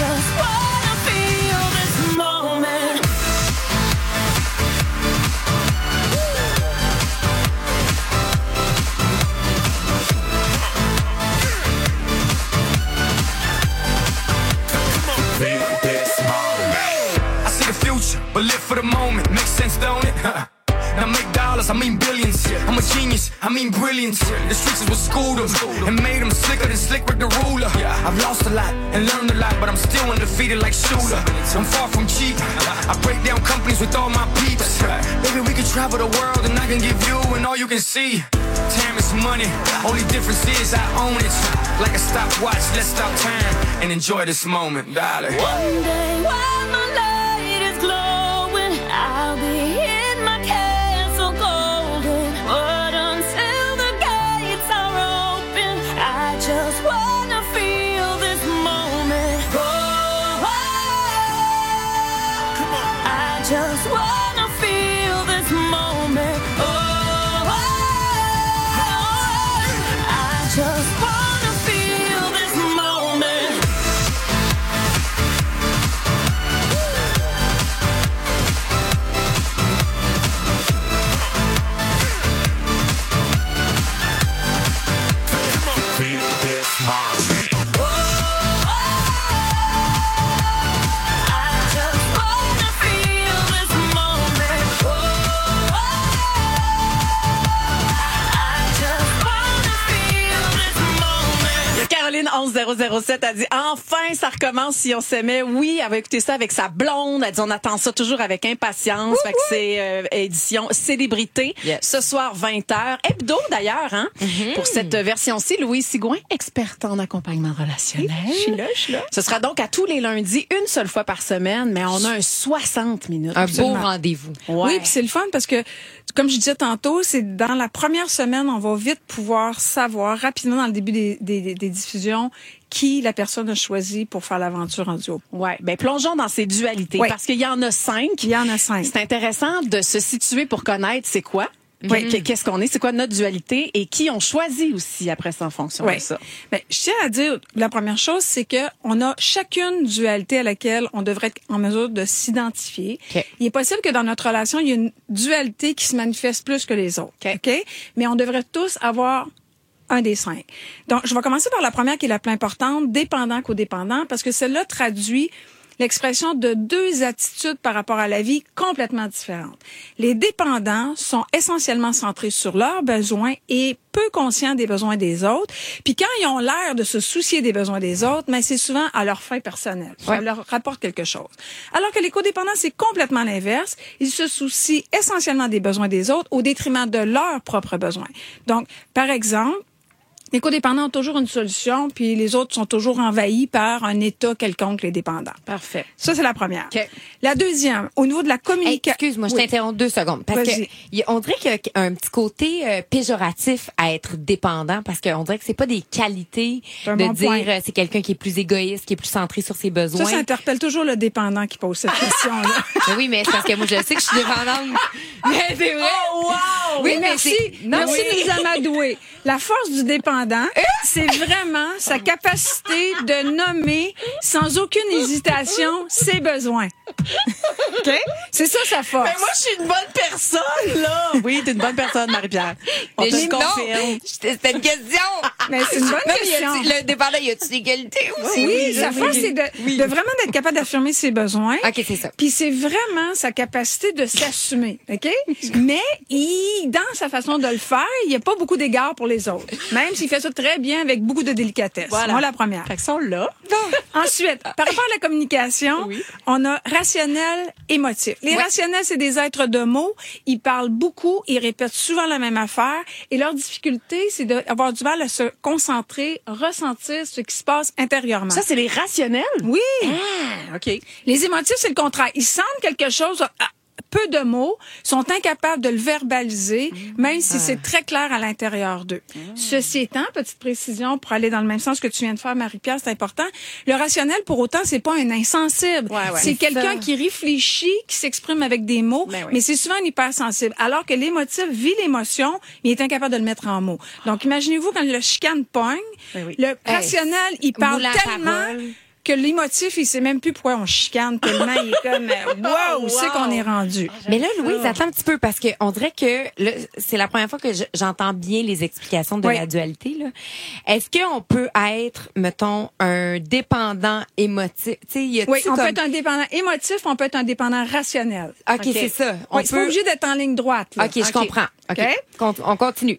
just wanna feel this moment. I see the future, but live for the moment. Makes sense, don't it? Now make dollars, I mean billions. I'm a genius, I mean brilliance. The streets is what schooled them and made them slicker than Slick Rick the ruler. I've lost a lot and learned a lot, but I'm still undefeated like Shooter. I'm far from cheap. I break down companies with all my peeps. Baby, we can travel the world and I can give you and all you can see. Time is money, only difference is I own it. Like a stopwatch, let's stop time and enjoy this moment, darling. One day while my light is glowing, I'll be in my castle golden. But until the gates are open, I just wanna feel this moment. Oh, I just wanna feel this moment. Oh, I just wanna feel this moment. Feel this moment. I just wanna feel this moment. I just wanna feel this moment. Caroline 11007 a dit enfin ça recommence si on s'aimait. Oui, elle va écouter ça avec sa blonde. Elle dit on attend ça toujours avec impatience. Fait que c'est édition célébrité. Yes. Ce soir 20h. Hebdo d'ailleurs hein. Pour cette version-ci, Louise Sigouin, experte en accompagnement relationnel. Je suis là. Ce sera donc à tous les lundis, une seule fois par semaine, mais on a un 60 minutes. Un Absolument. beau rendez-vous. Ouais. Oui, puis c'est le fun parce que, comme je disais tantôt, c'est dans la première semaine, on va vite pouvoir savoir rapidement dans le début des diffusions qui la personne a choisi pour faire l'aventure en duo. Ouais, ben plongeons dans ces dualités Oui. parce qu'il y en a 5. Il y en a 5. C'est intéressant de se situer pour connaître c'est quoi. Oui. Qu'est-ce qu'on est, c'est quoi notre dualité et qui on choisit aussi après ça en fonction Oui. de ça. Ben, je tiens à dire, la première chose, c'est que on a chacune dualité à laquelle on devrait être en mesure de s'identifier. OK. Il est possible que dans notre relation, il y ait une dualité qui se manifeste plus que les autres. OK. OK? Mais on devrait tous avoir un des 5. Donc, je vais commencer par la première qui est la plus importante, dépendant codépendant, parce que celle-là traduit l'expression de deux attitudes par rapport à la vie complètement différentes. Les dépendants sont essentiellement centrés sur leurs besoins et peu conscients des besoins des autres. Puis quand ils ont l'air de se soucier des besoins des autres, mais c'est souvent à leur fin personnelle. Ça leur rapporte quelque chose. Alors que les codépendants, c'est complètement l'inverse. Ils se soucient essentiellement des besoins des autres au détriment de leurs propres besoins. Donc, par exemple, les codépendants ont toujours une solution, puis les autres sont toujours envahis par un état quelconque, les dépendants. Parfait. Ça, c'est la première. OK. La deuxième, au niveau de la Hey, communication... excuse-moi, je t'interromps 2 secondes. Parce Vas-y. que on dirait qu'il y a un petit côté péjoratif à être dépendant parce qu'on dirait que c'est pas des qualités C'est un de bon dire point. c'est quelqu'un qui est plus égoïste, qui est plus centré sur ses besoins. Ça interpelle toujours le dépendant qui pose cette question-là. Mais oui, mais c'est parce que moi, je sais que je suis dépendante. Mais c'est vrai. Oh, wow! Oui, Oui, mais merci. c'est- non, Merci oui. de nous amadouer. La force du dépendant, c'est vraiment sa capacité de nommer sans aucune hésitation ses besoins. OK? C'est ça sa force. Ben moi, je suis une bonne personne, là. Oui, t'es une bonne personne, Marie-Pierre. On Mais te le non, confirme. c'était une question. Mais c'est une bonne Non, mais question. le dépendant, y a-tu des qualités aussi? Oui, sa force, c'est de vraiment d'être capable d'affirmer ses besoins. OK, c'est ça. Puis c'est vraiment sa capacité de s'assumer, OK? Mais dans sa façon de le faire, il n'y a pas beaucoup d'égard pour les autres. Même s'il fait ça très bien avec beaucoup de délicatesse. Voilà. Moi, la première. Fait que ça, on l'a. Ensuite, par rapport à la communication, on a rationnel, émotif. Les rationnels, c'est des êtres de mots. Ils parlent beaucoup, ils répètent souvent la même affaire. Et leur difficulté, c'est d'avoir du mal à se concentrer, ressentir ce qui se passe intérieurement. Ça, c'est les rationnels. Oui. Ah, OK. Les émotifs, c'est le contraire. Ils sentent quelque chose, peu de mots, sont incapables de le verbaliser, même si c'est très clair à l'intérieur d'eux. Ceci étant, petite précision pour aller dans le même sens que tu viens de faire, Marie-Pierre, c'est important. Le rationnel, pour autant, c'est pas un insensible. Ouais, ouais. C'est quelqu'un qui réfléchit, qui s'exprime avec des mots, Ben oui. mais c'est souvent un hypersensible. Alors que l'émotif vit l'émotion, mais il est incapable de le mettre en mots. Donc, imaginez-vous quand le chicane pogne, Ben oui. le rationnel, il parle Moulin à tellement... parole. que l'émotif, il sait même plus pourquoi on chicane tellement il est comme wow, où c'est qu'on est rendu. Mais là, Louise, attends un petit peu parce que on dirait que là, c'est la première fois que j'entends bien les explications de la dualité. Là. Est-ce qu'on peut être, mettons, un dépendant émotif? Oui, on peut être un dépendant émotif, on peut être un dépendant rationnel. OK, c'est ça. C'est pas obligé d'être en ligne droite. Là. OK, je comprends. OK. On continue.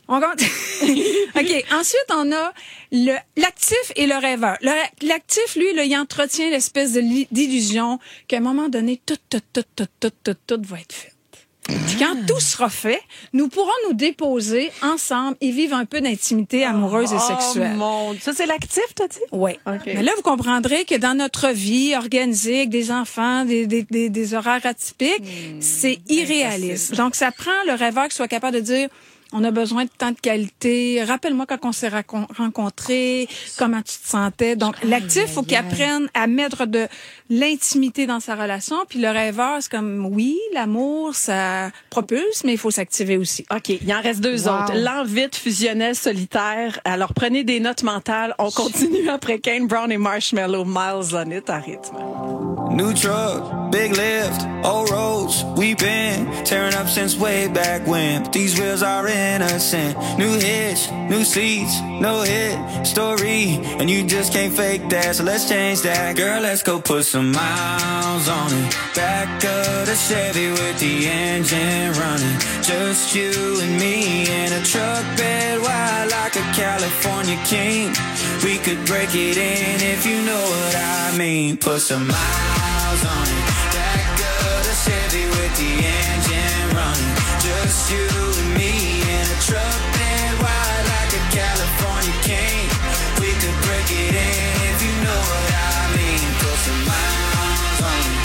OK. Ensuite, on a l'actif et le rêveur. L'actif, lui, là, il entretient l'espèce d'illusion qu'à un moment donné, tout va être fait. Puis quand tout sera fait, nous pourrons nous déposer ensemble et vivre un peu d'intimité amoureuse et sexuelle. Mon Dieu. Ça, c'est l'actif, t'as dit? Oui. Okay. Mais là, vous comprendrez que dans notre vie organisée avec des enfants, des horaires atypiques, c'est irréaliste. Donc, ça prend le rêveur qui soit capable de dire... On a besoin de temps de qualité. Rappelle-moi quand on s'est rencontrés, comment tu te sentais. Donc, l'actif, faut qu'il apprenne à mettre de l'intimité dans sa relation. Puis le rêveur, c'est comme, oui, l'amour, ça propulse, mais il faut s'activer aussi. OK, il en reste deux autres. L'envite fusionnel solitaire. Alors, prenez des notes mentales. On continue après Kane Brown et Marshmello. Miles on it à rythme. New truck, big lift, old roads, we've been tearing up since way back when. But these wheels are innocent. New hitch, new seats, no hit story, and you just can't fake that. So let's change that, girl. Let's go put some miles on it. Back of the Chevy with the engine running. Just you and me in a truck bed wide like a California king. We could break it in if you know what I mean. Put some miles on it. Back of the Chevy with the engine running. Just you and me in a truck bed wide like a California king. We could break it in if you know what I mean. Put some miles on it.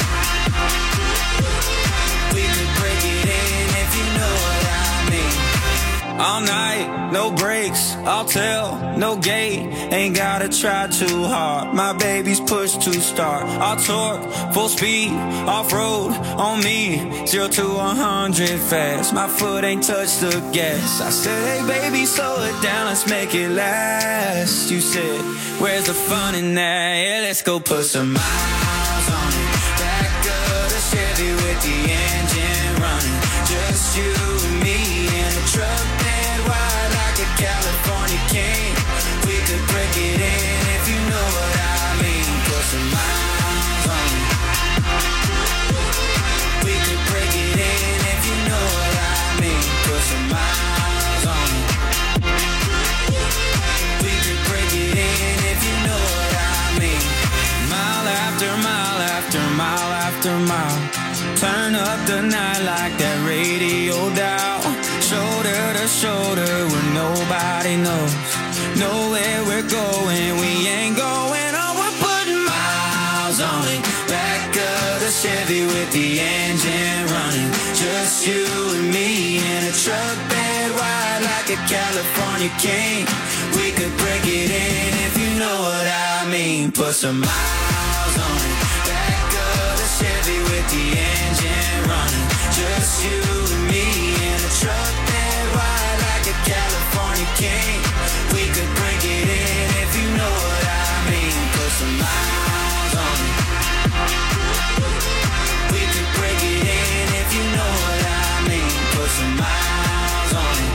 We could break it in if you know what I mean. All night, no breaks, I'll tell, no gate. Ain't gotta try too hard. My baby's push to start. I'll torque, full speed, off-road, on me. 0 to 100 fast. My foot ain't touched the gas. I said, hey baby, slow it down, let's make it last. You said, where's the fun in that? Yeah, let's go put some miles on it. Back of the Chevy with the engine running. Just you and me in a truck bed wide like a California king. We could break it in if you know what I mean. Put some miles on it. We could break it in if you know what I mean. Put some miles on it. We could break it in if you know what I mean. Mile after mile after mile after mile. Turn up the night like that radio dial. Shoulder to shoulder where nobody knows. Know where we're going, we ain't going on. We're putting miles on it. Back of the Chevy with the engine running. Just you and me in a truck bed wide like a California king. We could break it in if you know what I mean. Put some miles on it. Back of the Chevy with the engine running. Just you and me in a truck bed wide like a California king. We could break it in if you know what I mean. Put some miles on it. We could break it in if you know what I mean. Put some miles on it.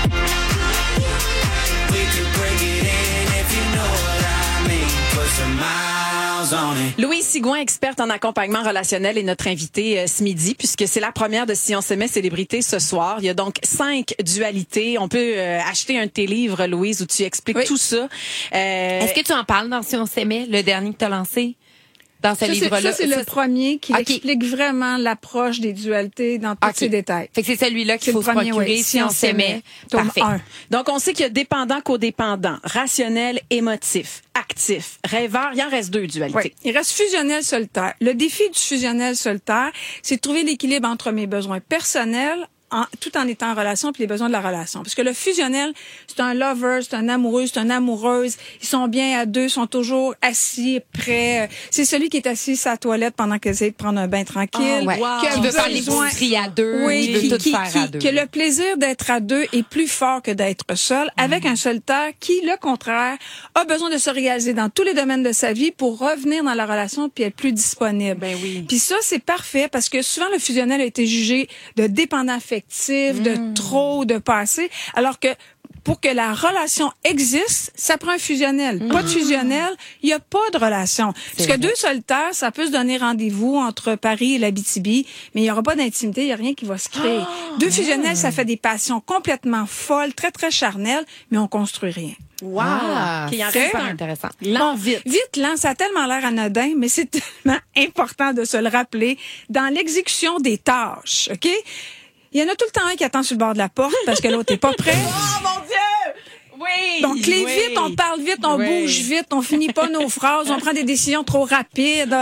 We could break it in if you know what I mean. Put some miles on it. Louise Sigouin, experte en accompagnement relationnel, est notre invitée ce midi, puisque c'est la première de Si on s'aimait célébrité ce soir. Il y a donc 5 dualités. On peut acheter un de tes livres, Louise, où tu expliques tout ça. Est-ce que tu en parles dans Si on s'aimait, le dernier que tu as lancé? Dans ce livre-là. Ça, c'est le premier qui explique vraiment l'approche des dualités dans tous ses détails. Fait que c'est celui-là qu'il faut se procurer Si on s'aimait. Parfait. Donc, on sait qu'il y a dépendant, codépendant, rationnel, émotif, actif, rêveur. Il en reste 2 dualités. Oui. Il reste fusionnel solitaire. Le défi du fusionnel solitaire, c'est de trouver l'équilibre entre mes besoins personnels tout en étant en relation, puis les besoins de la relation. Parce que le fusionnel, c'est un lover, c'est un amoureux, c'est une amoureuse. Ils sont bien à deux, sont toujours assis, prêts. C'est celui qui est assis à la toilette pendant qu'ils essaient de prendre un bain tranquille. Qui veut faire l'épicerie à deux, qui veut tout faire à deux. Que le plaisir d'être à deux est plus fort que d'être seul, avec un solitaire qui, le contraire, a besoin de se réaliser dans tous les domaines de sa vie pour revenir dans la relation puis être plus disponible. Ben oui. Puis ça, c'est parfait parce que souvent, le fusionnel a été jugé de dépendant affectif, de trop, de pas assez, alors que pour que la relation existe, ça prend un fusionnel. Pas de fusionnel, il n'y a pas de relation. Parce que deux solitaires, ça peut se donner rendez-vous entre Paris et l'Abitibi, mais il n'y aura pas d'intimité, il n'y a rien qui va se créer. Deux fusionnels, ça fait des passions complètement folles, très, très charnelles, mais on construit rien. Wow! C'est super intéressant. Lent, vite. Vite, lent, ça a tellement l'air anodin, mais c'est tellement important de se le rappeler dans l'exécution des tâches, OK? Il y en a tout le temps un qui attend sur le bord de la porte parce que l'autre est pas prêt. Oh mon Dieu! Oui! Donc, vite, on parle vite, on bouge vite, on finit pas nos phrases, on prend des décisions trop rapides,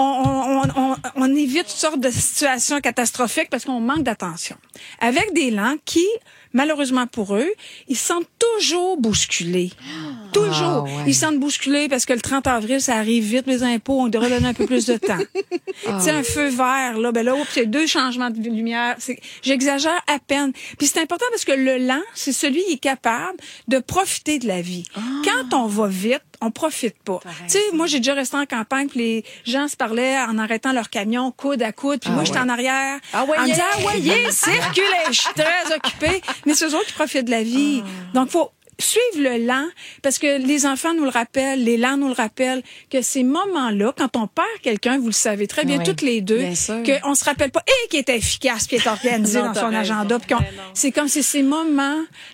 on évite toutes sortes de situations catastrophiques parce qu'on manque d'attention. Avec des lents qui, malheureusement pour eux, ils se sentent toujours bousculés. Toujours. Ils se sentent bousculés parce que le 30 avril, ça arrive vite, les impôts, on devrait donner un peu plus de temps. Tu sais, un feu vert, là, c'est 2 changements de lumière. J'exagère à peine. Puis c'est important parce que le lent, c'est celui qui est capable de profiter de la vie. Quand on va vite, on profite pas. Tu sais, moi, j'ai déjà resté en campagne, puis les gens se parlaient en arrêtant leur camion coude à coude, puis moi, j'étais en arrière, en me disant, circulez, je suis très occupée. Mais c'est eux autres qui profitent de la vie. Donc, faut suivre le lent, parce que les enfants nous le rappellent, les lents nous le rappellent, que ces moments-là, quand on perd quelqu'un, vous le savez très bien, toutes les deux, qu'on se rappelle pas, qui est efficace, puis est organisé dans son agenda, puis c'est comme si ces moments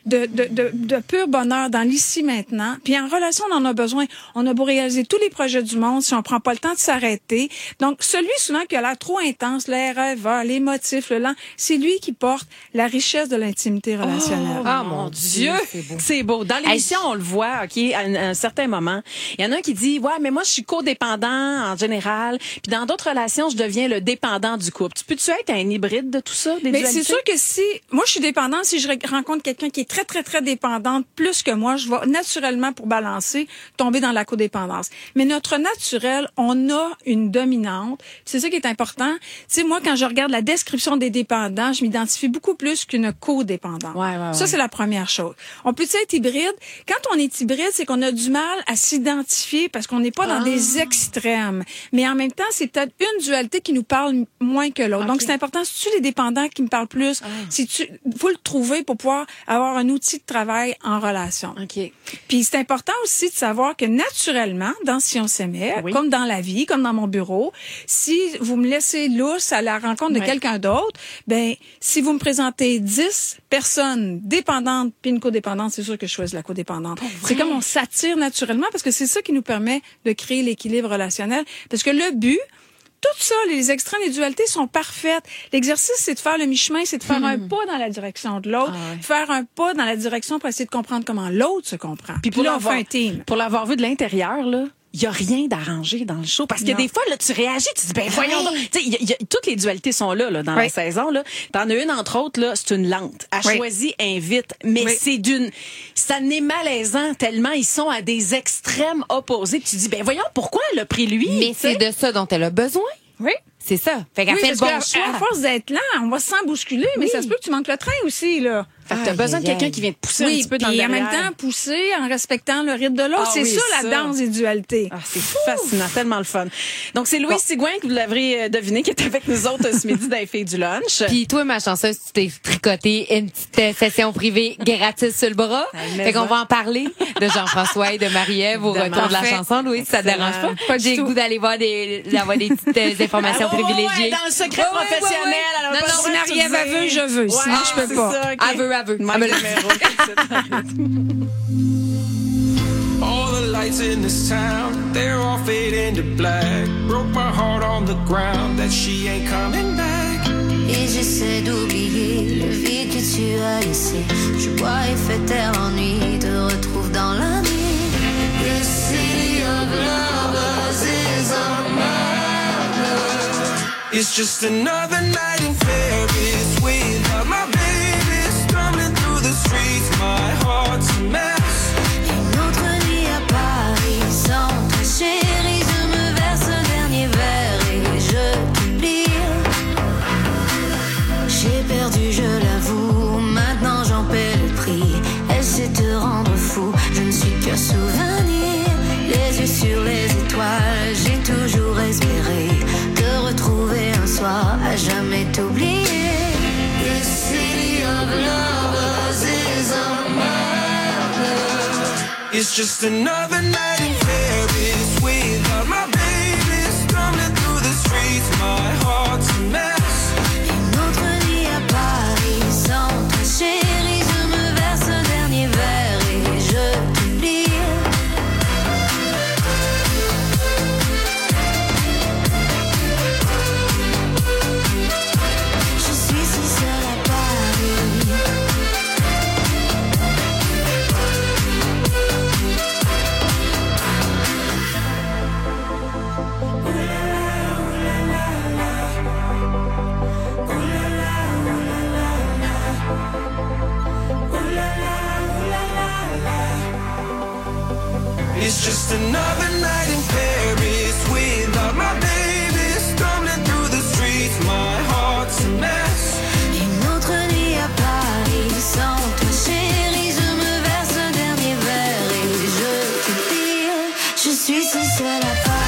de pur bonheur dans l'ici maintenant, puis en relation, on en a besoin. On a beau réaliser tous les projets du monde, si on prend pas le temps de s'arrêter. Donc, celui souvent qui a l'air trop intense, les rêveurs, les motifs, le lent, c'est lui qui porte la richesse de l'intimité relationnelle. Oh mon Dieu! C'est beau. Dans l'émission, on le voit, OK, à un certain moment. Il y en a un qui dit, ouais, mais moi, je suis codépendant en général. Puis dans d'autres relations, je deviens le dépendant du couple. Peux-tu être un hybride de tout ça, des dualités? C'est sûr que si, moi, je suis dépendante, si je rencontre quelqu'un qui est très, très, très dépendante, plus que moi, je vais naturellement, pour balancer, tomber dans la codépendance. Mais notre naturel, on a une dominante. C'est ça qui est important. Tu sais, moi, quand je regarde la description des dépendants, je m'identifie beaucoup plus qu'une codépendante. Ça, c'est la première chose. On peut être hybride. Quand on est hybride, c'est qu'on a du mal à s'identifier parce qu'on n'est pas dans des extrêmes. Mais en même temps, c'est peut-être une dualité qui nous parle moins que l'autre. Donc, c'est important. Si tu les dépendants qui me parlent plus, faut le trouver pour pouvoir avoir un outil de travail en relation. Puis, c'est important aussi de savoir que naturellement, dans Si on s'aimait, comme dans la vie, comme dans mon bureau, si vous me laissez lousse à la rencontre de quelqu'un d'autre, ben, si vous me présentez 10 personnes dépendantes puis une codépendante, c'est sûr que je choisis la codépendante. C'est comme on s'attire naturellement parce que c'est ça qui nous permet de créer l'équilibre relationnel. Parce que le but, tout ça, les extrêmes, les dualités sont parfaites. L'exercice, c'est de faire le mi-chemin, c'est de faire un pas dans la direction de l'autre, faire un pas dans la direction pour essayer de comprendre comment l'autre se comprend. Puis là, on fait un team. Pour l'avoir vu de l'intérieur, là, il y a rien d'arrangé dans le show parce que des fois là tu réagis, tu dis ben voyons donc, tu sais toutes les dualités sont là dans la saison là. T'en as une entre autres là, c'est une lente. Elle choisit invite, mais ça n'est malaisant tellement ils sont à des extrêmes opposés. Tu dis ben voyons pourquoi elle a pris lui. Mais c'est de ça dont elle a besoin. Oui. C'est ça. Fait qu'elle fait le bon choix. À force d'être lent, on va se sentir bousculer, mais ça se peut que tu manques le train aussi, là. Fait que t'as besoin de quelqu'un qui vient te pousser un petit peu dans le derrière. Et en même temps, pousser en respectant le rythme de l'autre. C'est ça, la danse des dualités. C'est fascinant, tellement le fun. Donc, c'est Louise Sigouin, que vous l'aurez deviné, qui est avec nous autres ce midi dans les filles du lunch. Puis toi, ma chanceuse, tu t'es tricoté une petite session privée gratis sur le bras. Fait qu'on va en parler de Jean-François et de Marie-Ève au retour de la chanson. Louise, ça te dérange pas? J'ai le goût d'aller voir des petites informations privilégiées. Dans le secret professionnel. Non, si Marie-Ève veut, je veux. Sinon, je peux pas. Elle veut. All the lights in this town, they're all fading to black. Broke my heart on the ground that she ain't coming back. Et j'essaie d'oublier le vide que tu as laissé. Je bois et fais taire l'ennui, te retrouve dans la nuit. The city of lovers is a murder. It's just another night in Paris without my baby. streets, my heart's a mess. Une autre nuit à Paris sans toi, chérie, je me verse un dernier verre et je t'oublie. J'ai perdu, je l'avoue, maintenant j'en paie le prix. Elle sait te rendre fou, je ne suis que souvenir. Les yeux sur les étoiles, j'ai toujours espéré te retrouver un soir, à jamais t'oublier. This city of lovers is a murder. It's just another night in Paris without my baby. Stumbling through the streets, my heart's a mess. Une autre nuit à Paris sans toi, chérie, je me verse un dernier verre et je t'oublie. Je suis si seule à Paris. It's just another night in Paris without my baby. Stumbling through the streets, my heart's a mess. Une autre nuit à Paris sans toi, chérie, je me verse un dernier verre et je t'oublie. Je suis si seule à Paris.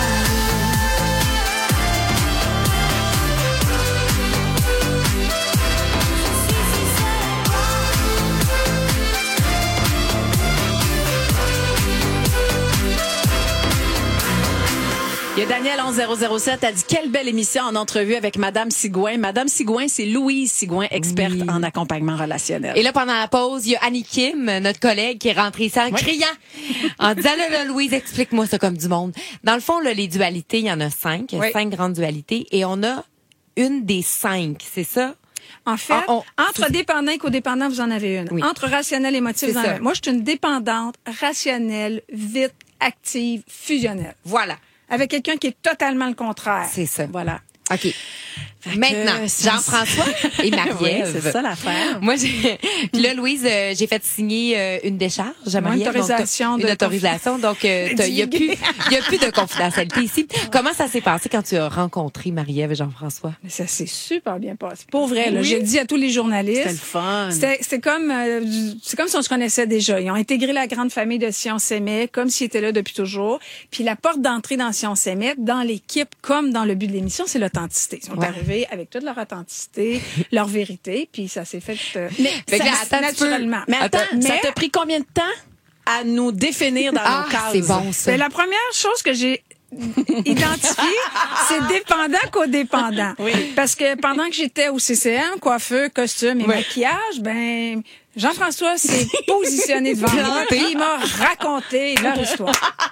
Il y a Daniel 11007 a dit quelle belle émission en entrevue avec Madame Sigouin. Madame Sigouin, c'est Louise Sigouin, experte en accompagnement relationnel. Et là, pendant la pause, il y a Annie Kim, notre collègue, qui est rentrée ici en criant, en disant, là, Louise, explique-moi ça comme du monde. Dans le fond, là, les dualités, il y en a 5. Il y a 5 grandes dualités. Et on a une des 5, c'est ça? En fait, entre dépendant et codépendant, vous en avez une. Oui. Entre rationnel et émotif, vous en avez une. Moi, je suis une dépendante rationnelle, vite, active, fusionnelle. Voilà. Avec quelqu'un qui est totalement le contraire. C'est ça. Voilà. OK. Maintenant, Jean-François et Marie-Ève. Ouais, c'est ça l'affaire. Moi, puis là, Louise, j'ai fait signer une décharge à Marie-Ève. Une autorisation. Donc, il y a plus de confidentialité ici. Comment ça s'est passé quand tu as rencontré Marie-Ève et Jean-François? Mais ça s'est super bien passé. Pour vrai, là, j'ai dit à tous les journalistes. C'était le fun. C'est comme si on se connaissait déjà. Ils ont intégré la grande famille de Si on s'aimait, comme s'ils étaient là depuis toujours. Puis la porte d'entrée dans Si on s'aimait, dans l'équipe, comme dans le but de l'émission, c'est l'authenticité. Ils sont arrivés avec toute leur authenticité, leur vérité, puis ça s'est fait naturellement. Mais attends, ça t'a pris combien de temps à nous définir dans nos cases? C'est bon, ça. La première chose que j'ai identifiée, c'est dépendant codépendant. Oui. Parce que pendant que j'étais au CCM, coiffeur, costume et maquillage, ben Jean-François s'est positionné devant moi et il m'a raconté leur histoire.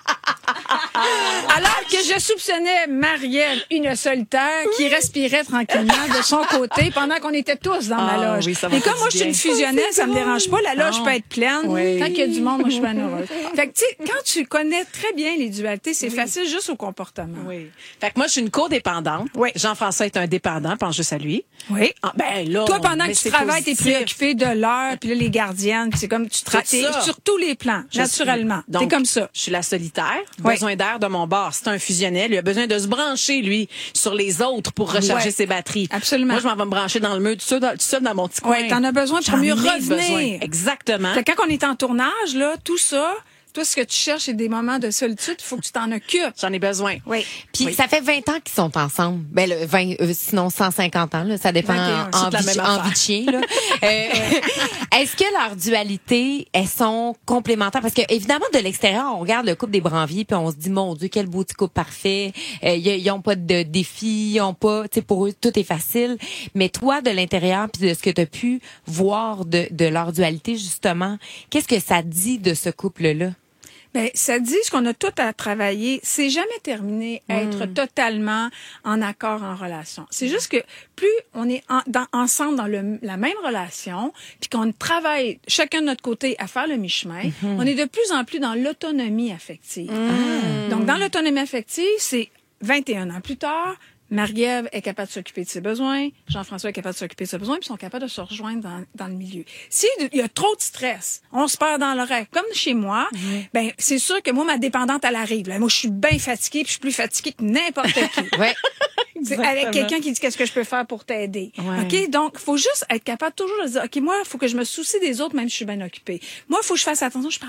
Alors que je soupçonnais Marie-Ève, une solitaire, qui respirait tranquillement de son côté pendant qu'on était tous dans ma loge. Oui, et comme moi, je suis une fusionnelle, ça me dérange pas. La loge peut être pleine. Oui. Tant qu'il y a du monde, moi, je suis bien heureuse. Fait que, tu sais, quand tu connais très bien les dualités, c'est facile juste au comportement. Oui. Fait que moi, je suis une codépendante. Oui. Jean-François est un dépendant, pense juste à lui. Oui. Ah, ben là. Toi, pendant mais que tu c'est travailles, t'es positif. préoccupé de l'heure, puis là, les gardiennes, c'est comme tu travailles sur tous les plans, naturellement. T'es comme ça. Je suis la solitaire, Oui. besoin d'air de mon bord. C'est un fusionnel. Il a besoin de se brancher, lui, sur les autres pour recharger ses batteries. Absolument. Moi, je m'en vais me brancher dans le mur, tout seul dans mon petit coin. Oui, t'en as besoin pour mieux revenir. Besoin. Exactement. Fait que quand on est en tournage, là, tout ça, toi, ce que tu cherches, c'est des moments de solitude. Il faut que tu t'en occupes. J'en ai besoin. Oui. Puis ça fait 20 ans qu'ils sont ensemble. Ben, 20, sinon 150 ans, là, ça dépend 21, en c'est la même vie de chien, là. Est-ce que leurs dualités, elles sont complémentaires? Parce que, évidemment, de l'extérieur, on regarde le couple des Branviers puis on se dit, mon Dieu, quel beau petit couple parfait. Ils ont pas de défis, ils ont pas, tu sais, pour eux, tout est facile. Mais toi, de l'intérieur puis de ce que tu as pu voir de leur dualité, justement, qu'est-ce que ça dit de ce couple-là? Ben, ça dit ce qu'on a tout à travailler. C'est jamais terminé à être totalement en accord en relation. C'est juste que plus on est ensemble dans la même relation, puis qu'on travaille chacun de notre côté à faire le mi-chemin, on est de plus en plus dans l'autonomie affective. Donc, dans l'autonomie affective, c'est 21 ans plus tard, Marie-Ève est capable de s'occuper de ses besoins, Jean-François est capable de s'occuper de ses besoins, puis ils sont capables de se rejoindre dans le milieu. S'il y a trop de stress, on se perd dans l'oreille. Comme chez moi, ben c'est sûr que moi, ma dépendante, elle arrive. Là. Moi, je suis bien fatiguée, puis je suis plus fatiguée que n'importe qui. Ouais. Avec quelqu'un qui dit qu'est-ce que je peux faire pour t'aider. Ouais. OK? Donc, faut juste être capable toujours de dire, OK, moi, il faut que je me soucie des autres, même si je suis bien occupée. Moi, il faut que je fasse attention. Je parle.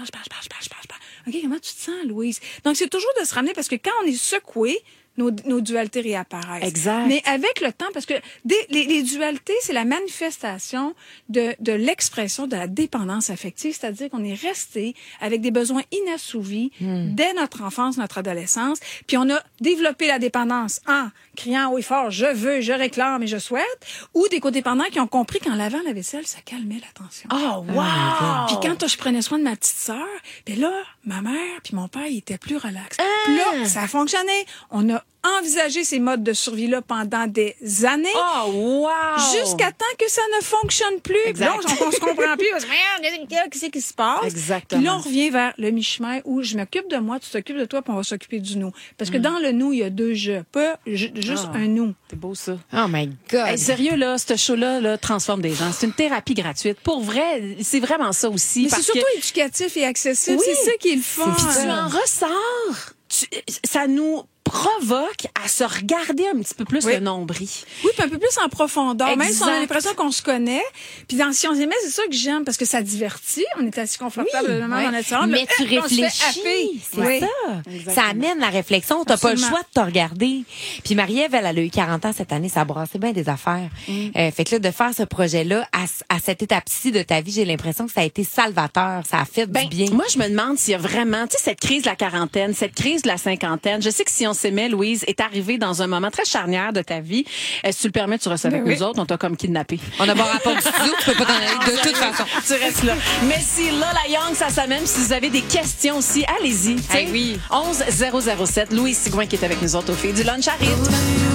OK, comment tu te sens, Louise? Donc, c'est toujours de se ramener parce que quand on est secoué, nos dualités réapparaissent. Exact. Mais avec le temps, parce que les dualités, c'est la manifestation de l'expression de la dépendance affective, c'est-à-dire qu'on est resté avec des besoins inassouvis dès notre enfance, notre adolescence, puis on a développé la dépendance en criant haut et fort, je veux, je réclame et je souhaite, ou des codépendants qui ont compris qu'en lavant la vaisselle, ça calmait la tension. Oh, wow! Puis quand je prenais soin de ma petite sœur, ben là, ma mère puis mon père, ils étaient plus relax. Puis là, ça a fonctionné. On a envisagé ces modes de survie-là pendant des années. Oh, wow! Jusqu'à temps que ça ne fonctionne plus. Exact. Puis là, on se comprend plus. On se dit, qu'est-ce qui se passe? Exactement. Puis là, on revient vers le mi-chemin où je m'occupe de moi, tu t'occupes de toi, puis on va s'occuper du nous. Parce que dans le nous, il y a deux je, pas juste un nous. C'est beau, ça. Oh my God. Hey, sérieux, là, ce show-là là, transforme des gens. C'est une thérapie gratuite. Pour vrai, c'est vraiment ça aussi. Mais parce c'est surtout que... éducatif et accessible. Oui. C'est ça qui est le fun. Puis tu en ressors. Ça nous provoque à se regarder un petit peu plus le nombril. Oui, puis un peu plus en profondeur. Exact. Même si on a l'impression qu'on se connaît. Puis dans Sciences et Mets, c'est ça que j'aime parce que ça divertit. On est assis confortablement dans notre salon. Mais tu réfléchis, c'est ça. Exactement. Ça amène la réflexion. T'as pas le Absolument. choix de te regarder. Puis Marie-Ève, elle a eu 40 ans cette année, ça a brassé bien des affaires. Fait que là, de faire ce projet-là à cette étape-ci de ta vie, j'ai l'impression que ça a été salvateur. Ça a fait du bien. Moi, je me demande s'il y a vraiment, tu sais, cette crise de la quarantaine, cette crise de la cinquantaine. Je sais que si on s'aimait, Louise, est arrivée dans un moment très charnière de ta vie. Si tu le permets, tu restes avec nous autres. On t'a comme kidnappé. On a bon rapport du studio, tu peux pas t'en aller de toute façon. Tu restes là. Mais si Lola Young, ça s'amène. Si vous avez des questions aussi, allez-y. Hey, oui. 11-007. Louise Sigouin qui est avec nous autres aux filles du lunch à rythme.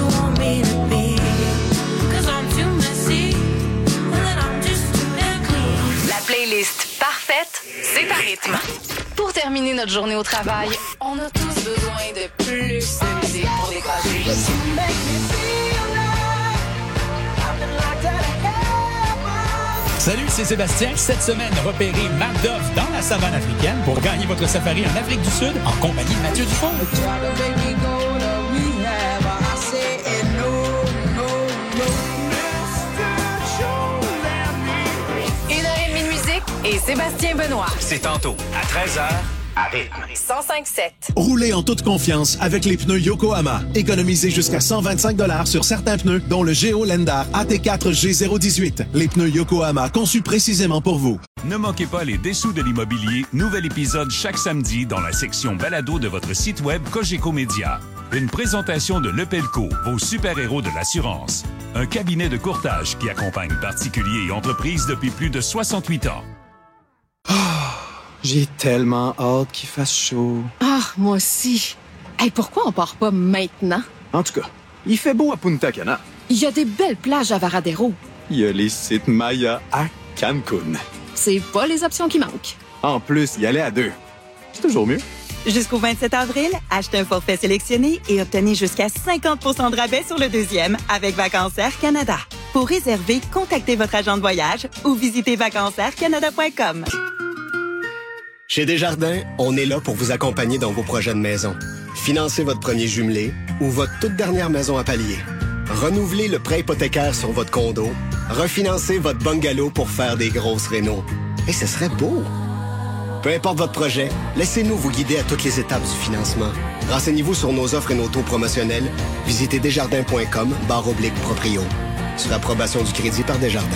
La playlist parfaite, c'est à rythme. Pour terminer notre journée au travail, on a tous besoin de plus de musique pour décrocher. Salut, c'est Sébastien. Cette semaine, repérez Madoff dans la savane africaine pour gagner votre safari en Afrique du Sud en compagnie de Mathieu Dufault. Une heure et demie de musique et Sébastien Benoît. C'est tantôt, à 13h, à Rythme. 105.7. Roulez en toute confiance avec les pneus Yokohama. Économisez jusqu'à 125 $ sur certains pneus, dont le Géo Lendar AT4 G018. Les pneus Yokohama conçus précisément pour vous. Ne manquez pas les dessous de l'immobilier. Nouvel épisode chaque samedi dans la section balado de votre site web Cogeco Média. Une présentation de Lepelco, vos super-héros de l'assurance. Un cabinet de courtage qui accompagne particuliers et entreprises depuis plus de 68 ans. J'ai tellement hâte qu'il fasse chaud. Ah, moi aussi. Hey, pourquoi on part pas maintenant? En tout cas, il fait beau à Punta Cana. Il y a des belles plages à Varadero. Il y a les sites Maya à Cancun. C'est pas les options qui manquent. En plus, y aller à deux. C'est toujours mieux. Jusqu'au 27 avril, achetez un forfait sélectionné et obtenez jusqu'à 50 % de rabais sur le deuxième avec Vacances Air Canada. Pour réserver, contactez votre agent de voyage ou visitez vacancesaircanada.com. Chez Desjardins, on est là pour vous accompagner dans vos projets de maison. Financez votre premier jumelé ou votre toute dernière maison à palier. Renouvelez le prêt hypothécaire sur votre condo. Refinancez votre bungalow pour faire des grosses rénaux. Et ce serait beau! Peu importe votre projet, laissez-nous vous guider à toutes les étapes du financement. Renseignez-vous sur nos offres et nos taux promotionnels. Visitez desjardins.com/proprio. Sur approbation du crédit par Desjardins.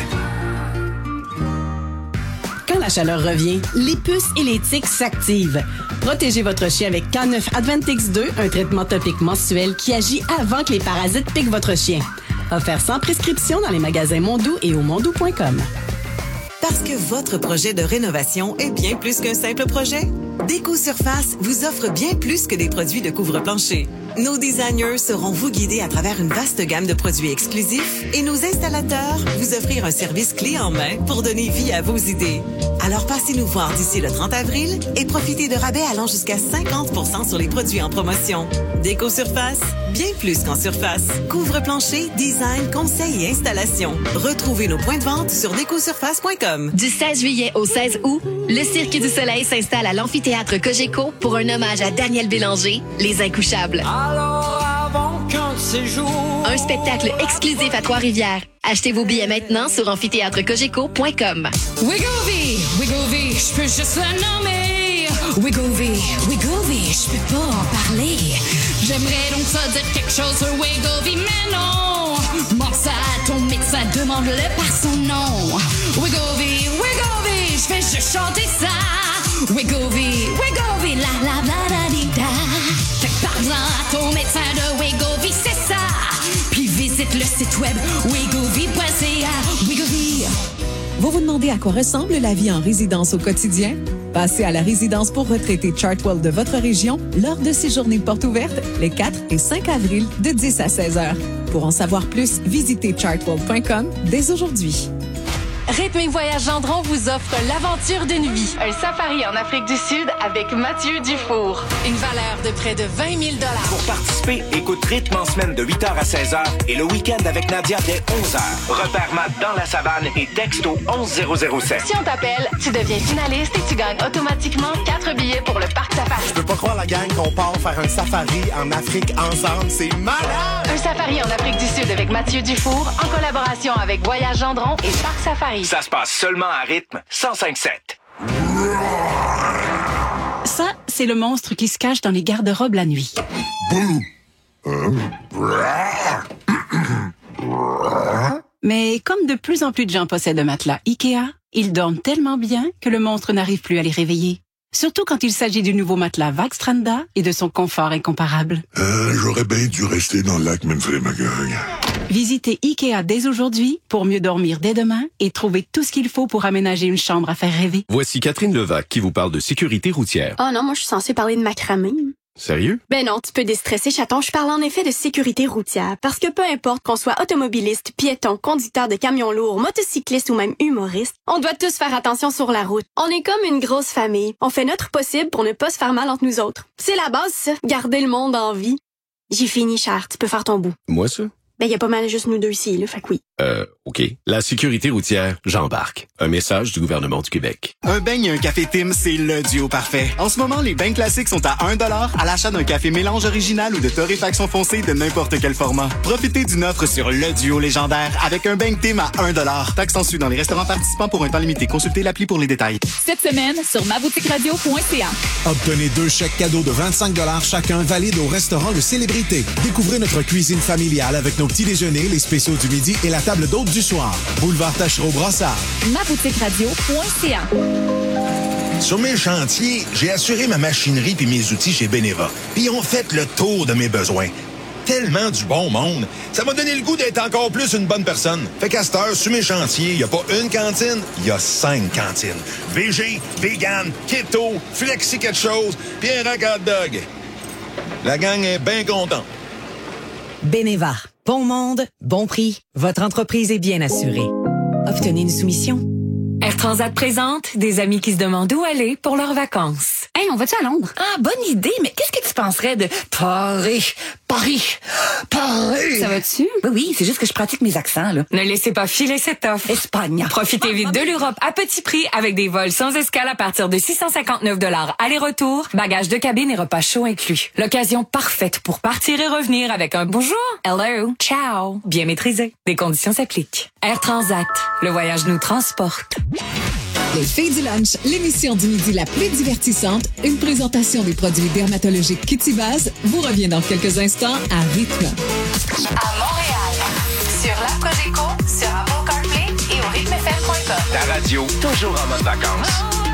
Quand la chaleur revient, les puces et les tiques s'activent. Protégez votre chien avec K9 Advantix 2, un traitement topique mensuel qui agit avant que les parasites piquent votre chien. Offert sans prescription dans les magasins Mondou et au mondou.com. Parce que votre projet de rénovation est bien plus qu'un simple projet. Déco Surface vous offre bien plus que des produits de couvre-plancher. Nos designers sauront vous guider à travers une vaste gamme de produits exclusifs et nos installateurs vous offrir un service clé en main pour donner vie à vos idées. Alors passez nous voir d'ici le 30 avril et profitez de rabais allant jusqu'à 50% sur les produits en promotion. Déco Surface, bien plus qu'en surface. Couvre-plancher, design, conseil et installation. Retrouvez nos points de vente sur décosurface.com. Du 16 juillet au 16 août, le Cirque du Soleil s'installe à l'amphithéâtre Cogeco pour un hommage à Daniel Bélanger, Les Incouchables. Alors avant qu'un séjour. Un spectacle exclusif à Trois-Rivières. Achetez vos billets maintenant sur amphitheatrecogeco.com. Wigovie, Wigovie, je peux juste le nommer. Wigovie, Wigovie, je peux pas en parler. J'aimerais donc ça dire quelque chose sur Wigovie, mais non. Mors ça à ton médecin, demande-le par son nom. Wigovie, Wigovie, je vais juste chanter ça. Wigovie, Wigovie, la la la la di da. Fait que parle-en à ton médecin de Wigovie, c'est ça. Puis visite le site web wigovie.ca. Wigovie. Vous vous demandez à quoi ressemble la vie en résidence au quotidien? Passez à la résidence pour retraités Chartwell de votre région lors de ces journées portes ouvertes les 4 et 5 avril de 10 à 16 heures. Pour en savoir plus, visitez chartwell.com dès aujourd'hui. Rythme & Voyage Gendron vous offre l'aventure d'une vie. Un safari en Afrique du Sud avec Mathieu Dufour. Une valeur de près de 20 000 $. Pour participer, écoute Rythme en semaine de 8h à 16h et le week-end avec Nadia dès 11h. Repère Matt dans la savane et texto 11007. Si on t'appelle, tu deviens finaliste et tu gagnes automatiquement 4 billets pour le parc safari. Je peux pas croire la gang qu'on part faire un safari en Afrique ensemble. C'est malade! Un safari en Afrique du Sud avec Mathieu Dufour en collaboration avec Voyage Gendron et Parc Safari. Ça se passe seulement à Rythme 105.7. Ça, c'est le monstre qui se cache dans les garde-robes la nuit. Mais comme de plus en plus de gens possèdent un matelas Ikea, ils dorment tellement bien que le monstre n'arrive plus à les réveiller. Surtout quand il s'agit du nouveau matelas Vaxstranda et de son confort incomparable. J'aurais bien dû rester dans le lac Manfred-Magog. Visitez Ikea dès aujourd'hui pour mieux dormir dès demain et trouver tout ce qu'il faut pour aménager une chambre à faire rêver. Voici Catherine Levac qui vous parle de sécurité routière. Oh non, moi je suis censée parler de macramé. Sérieux? Ben non, tu peux déstresser, chaton. Je parle en effet de sécurité routière. Parce que peu importe qu'on soit automobiliste, piéton, conducteur de camions lourds, motocycliste ou même humoriste, on doit tous faire attention sur la route. On est comme une grosse famille. On fait notre possible pour ne pas se faire mal entre nous autres. C'est la base, ça. Garder le monde en vie. J'ai fini, cher. Tu peux faire ton bout. Moi, ça? Ben, y a pas mal juste nous deux ici, là. Fait que oui. OK. La sécurité routière, j'embarque. Un message du gouvernement du Québec. Un beigne et un café Tim, c'est le duo parfait. En ce moment, les beignes classiques sont à 1$ à l'achat d'un café mélange original ou de torréfaction foncée de n'importe quel format. Profitez d'une offre sur le duo légendaire avec un beigne Tim à 1$. Taxe en su dans les restaurants participants pour un temps limité. Consultez l'appli pour les détails. Cette semaine, sur maboutiqueradio.ca. Obtenez 2 chèques cadeaux de 25$ chacun valides au restaurant Le Célébrité. Découvrez notre cuisine familiale avec nos petits déjeuners, les spéciaux du midi et la table d'hôte du soir. Boulevard Tachereau-Brossard. maboutiqueradio.ca. Sur mes chantiers, j'ai assuré ma machinerie puis mes outils chez Beneva. Puis ils ont fait le tour de mes besoins. Tellement du bon monde. Ça m'a donné le goût d'être encore plus une bonne personne. Fait qu'à cette heure, sur mes chantiers, il n'y a pas une cantine, il y a 5 cantines. VG, vegan, keto, flexi quelque chose, puis un rack hot dog. La gang est bien contente. Beneva. Bon monde, bon prix. Votre entreprise est bien assurée. Obtenez une soumission. Air Transat présente des amis qui se demandent où aller pour leurs vacances. Hey, on va-tu à Londres? Ah, bonne idée, mais qu'est-ce que tu penserais de Paris? Paris! Paris! Ça va-tu? Oui, c'est juste que je pratique mes accents, là. Ne laissez pas filer cette offre. Espagne. Profitez vite de l'Europe à petit prix avec des vols sans escale à partir de 659 $ aller-retour, bagages de cabine et repas chauds inclus. L'occasion parfaite pour partir et revenir avec un bonjour, hello, ciao, bien maîtrisé. Des conditions s'appliquent. Air Transat, le voyage nous transporte. Les Filles du Lunch, l'émission du midi la plus divertissante, une présentation des produits dermatologiques Kitty Base, vous revient dans quelques instants à Rythme. À Montréal, sur l'app Cogeco, sur Apple CarPlay et au rythmefm.com. Ta radio, toujours en mode vacances.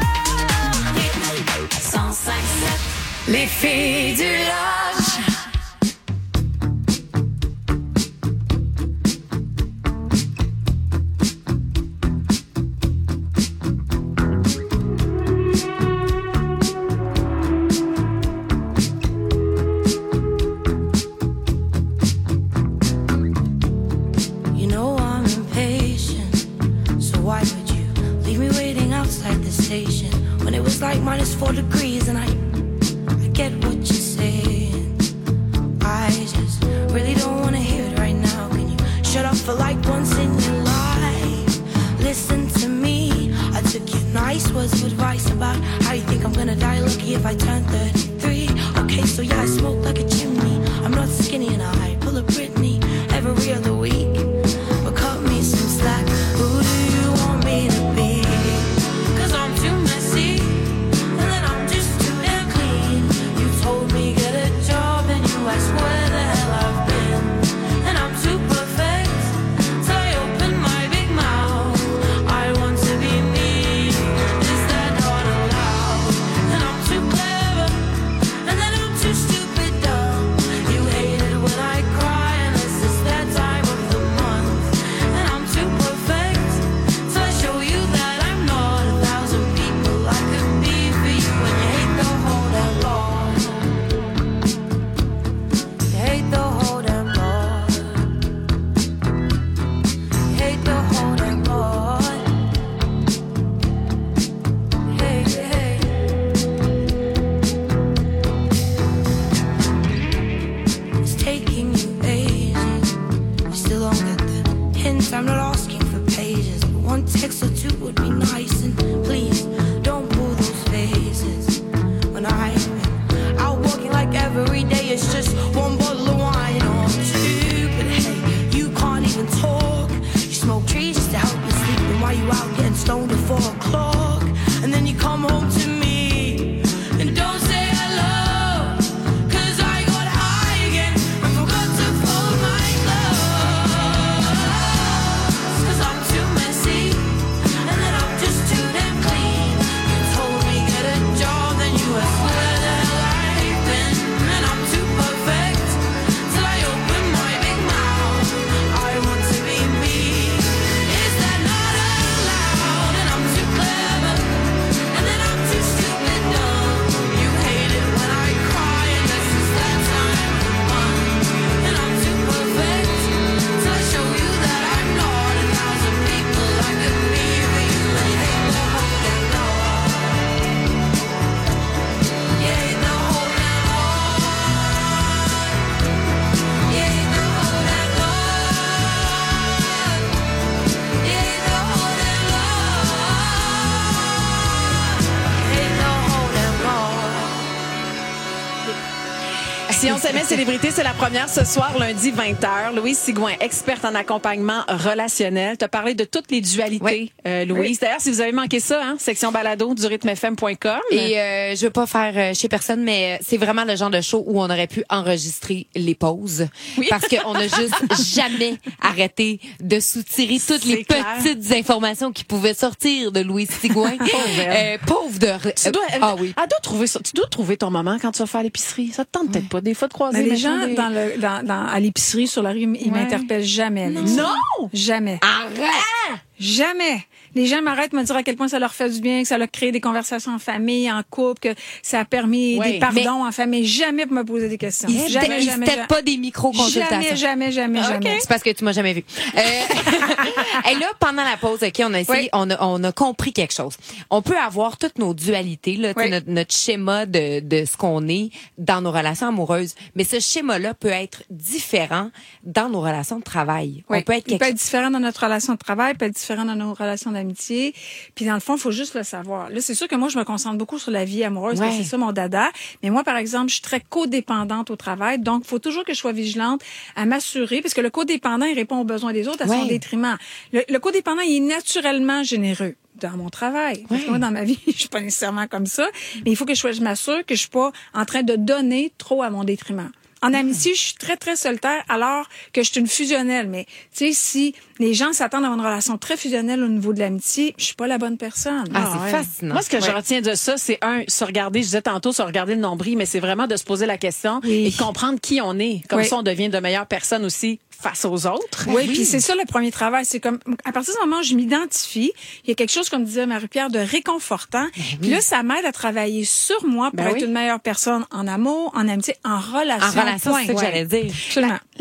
105.7. Les Filles du Lunch. for like once in your life. Listen to me, I took your nice words of advice about how you think I'm gonna die lucky if I turn 33. Okay, so yeah, I smoke like a chimney. I'm not skinny and I pull a Britney every other week. But cut me some slack, who do you want me to be? Cause I'm too messy, and then I'm just too damn clean. You told me get a job and you asked where the hell I've been. And I'm too perfect, so I open my big mouth. I want to be me, is that not allowed? And I'm too clever, and then I'm too stupid dumb. You hate it when I cry, and this is that time of the month. And I'm too perfect, so I show you that I'm not 1,000 people I could be for you. And you hate the whole damn lot. You hate the whole damn lot. You hate the whole damn lot. Hey, hey. It's taking you ages. You still don't get the hint. I'm not asking for pages, but one text or two would be nice. And please don't pull those faces when I'm out walking like every day. It's just one bottle of wine or two. But hey, you can't even talk. You smoke trees just to help you sleep. And why you out getting stoned at 4 o'clock? And then you come home to me and don't say hello. Cause I got high again and forgot to fold my clothes. Cause I'm too messy, and then I'm just too damn clean. You told me get a job, then you asked where the hell I've been. And I'm too perfect, till I open my big mouth. I want to be me, is that not allowed? And I'm too clever, and then I'm too stupid dumb. You hate it when I cry, and this is that time of the month. And I'm too perfect, till I show you that I'm not 1,000 people I could be for you. And you hate the whole damn lot. You hate the whole damn lot. You hate the whole damn lot. You hate the whole damn lot. You hate the whole damn lot. Si on s'aimait célébrité, c'est la première ce soir, lundi 20h. Louise Sigouin, experte en accompagnement relationnel. Tu as parlé de toutes les dualités, Louise. Oui. D'ailleurs, si vous avez manqué ça, section balado du rythmefm.com. Et je veux pas faire chez personne, mais c'est vraiment le genre de show où on aurait pu enregistrer les pauses. Oui. Parce qu'on a juste jamais arrêté de soutirer toutes les petites informations qui pouvaient sortir de Louise Sigouin. Pauvre de... Ah oui. Tu dois trouver ton moment quand tu vas faire l'épicerie. Ça te tente peut-être pas des fois de croiser. Mais les gens à l'épicerie sur la rue, ils m'interpellent jamais. Non! Jamais. Arrête! Jamais. Les gens m'arrêtent de me dire à quel point ça leur fait du bien, que ça leur crée des conversations en famille, en couple, que ça a permis des pardons en famille. Jamais pour me poser des questions. Jamais. C'était pas des micro-consultations. Jamais. C'est parce que tu m'as jamais vu. Et là, pendant la pause, OK, on a essayé, on a compris quelque chose. On peut avoir toutes nos dualités, là, notre schéma de ce qu'on est dans nos relations amoureuses. Mais ce schéma-là peut être différent dans nos relations de travail. Il peut être différent dans notre relation de travail, peut être différent dans nos relations d'amitié. Puis dans le fond, il faut juste le savoir. Là, c'est sûr que moi, je me concentre beaucoup sur la vie amoureuse, parce que c'est ça mon dada. Mais moi, par exemple, je suis très codépendante au travail. Donc, il faut toujours que je sois vigilante à m'assurer, parce que le codépendant, il répond aux besoins des autres à son détriment. Le codépendant, il est naturellement généreux dans mon travail. Parce que moi, dans ma vie, je suis pas nécessairement comme ça. Mais il faut que je m'assure que je suis pas en train de donner trop à mon détriment. En amitié, je suis très, très solitaire, alors que je suis une fusionnelle. Mais, tu sais, si les gens s'attendent à avoir une relation très fusionnelle au niveau de l'amitié, je suis pas la bonne personne. C'est fascinant. Moi, ce que je retiens de ça, c'est se regarder, je disais tantôt, se regarder le nombril, mais c'est vraiment de se poser la question et de comprendre qui on est. Comme ça, on devient de meilleures personnes aussi face aux autres. Oui, puis c'est ça le premier travail. C'est comme, à partir du moment où je m'identifie, il y a quelque chose, comme disait Marie-Pierre, de réconfortant. Puis là, ça m'aide à travailler sur moi pour être une meilleure personne en amour, en amitié, en relation. C'est ça que j'allais dire. Absolument. La crise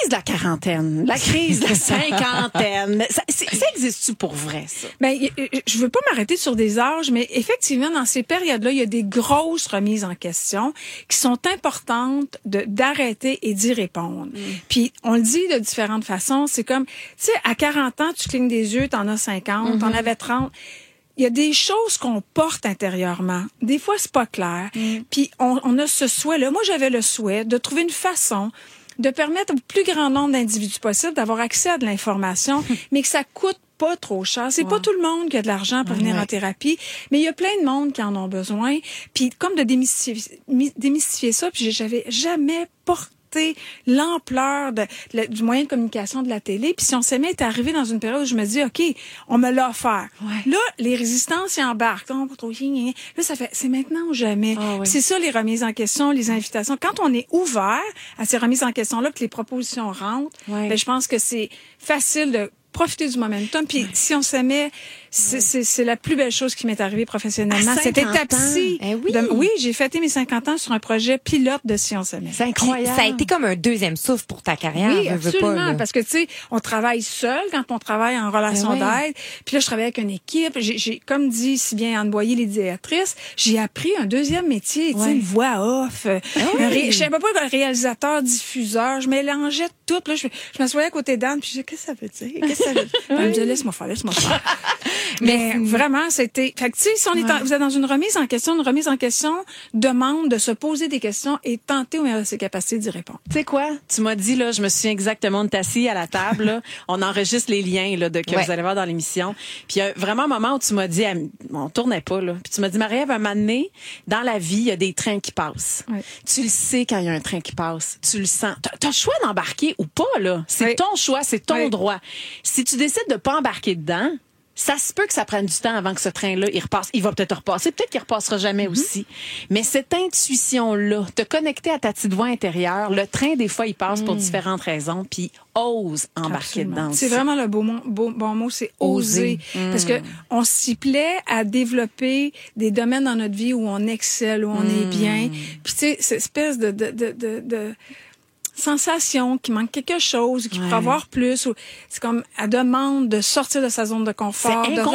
crise de la quarantaine, la crise de la cinquantaine, ça existe-tu pour vrai, ça? Ben, je veux pas m'arrêter sur des âges, mais effectivement, dans ces périodes-là, il y a des grosses remises en question qui sont importantes d'arrêter et d'y répondre. Puis, on le dit de différentes façons. C'est comme, tu sais, à 40 ans, tu clignes des yeux, t'en as 50, t'en avais 30. Il y a des choses qu'on porte intérieurement. Des fois, c'est pas clair. Puis, on a ce souhait-là. Moi, j'avais le souhait de trouver une façon de permettre au plus grand nombre d'individus possible d'avoir accès à de l'information, mais que ça coûte pas trop cher. C'est pas tout le monde qui a de l'argent pour venir en thérapie, mais il y a plein de monde qui en ont besoin. Puis comme de démystifier ça, puis j'avais jamais porté l'ampleur du moyen de communication de la télé. Puis si on s'aimait est arrivé dans une période où je me dis, OK, on me l'a offert. Là, les résistances y embarquent. Là, ça fait, c'est maintenant ou jamais. C'est ça, les remises en question, les invitations. Quand on est ouvert à ces remises en question-là, que les propositions rentrent, ben, je pense que c'est facile de profiter du momentum. Puis si on s'aimait, c'est la plus belle chose qui m'est arrivée professionnellement. Cette étape-ci. Oui, j'ai fêté mes 50 ans sur un projet pilote de Si on s'aimait. C'est incroyable. Ça a été comme un deuxième souffle pour ta carrière. Oui, absolument. Parce que, tu sais, on travaille seul quand on travaille en relation d'aide. Puis là, je travaille avec une équipe. J'ai, comme dit si bien Anne Boyer, l'idéatrice, j'ai appris un deuxième métier, tu sais, une voix off. Je savais pas le réalisateur, diffuseur. Je mélangeais tout. Là, je m'assoyais à côté d'Anne, puis je disais, qu'est-ce que ça veut dire? Qu'est-ce que ça veut dire? Elle me disait, laisse-moi faire. Mais vraiment, c'était... Fait que, tu sais, si vous êtes dans une remise en question demande de se poser des questions et tenter au meilleur de ses capacités d'y répondre. Tu sais quoi? Tu m'as dit, là, je me souviens exactement de t'assis à la table, là. On enregistre les liens, là, que vous allez voir dans l'émission. Puis il y a vraiment un moment où tu m'as dit, on tournait pas, là. Puis tu m'as dit, Marie-Ève, un moment donné, dans la vie, il y a des trains qui passent. Tu le sais quand il y a un train qui passe. Tu le sens. T'as le choix d'embarquer ou pas, là. C'est ton choix, c'est ton droit. Si tu décides de pas embarquer dedans, ça se peut que ça prenne du temps avant que ce train-là, il repasse. Il va peut-être repasser, peut-être qu'il repassera jamais aussi. Mais cette intuition-là, te connecter à ta petite voix intérieure, le train, des fois, il passe pour différentes raisons, puis ose embarquer dedans aussi. C'est vraiment le bon mot, c'est oser. Parce que on s'y plaît à développer des domaines dans notre vie où on excelle, où on est bien. Puis tu sais, cette espèce de sensation, qu'il manque quelque chose, qu'il faut avoir plus. C'est comme, elle demande de sortir de sa zone de confort, de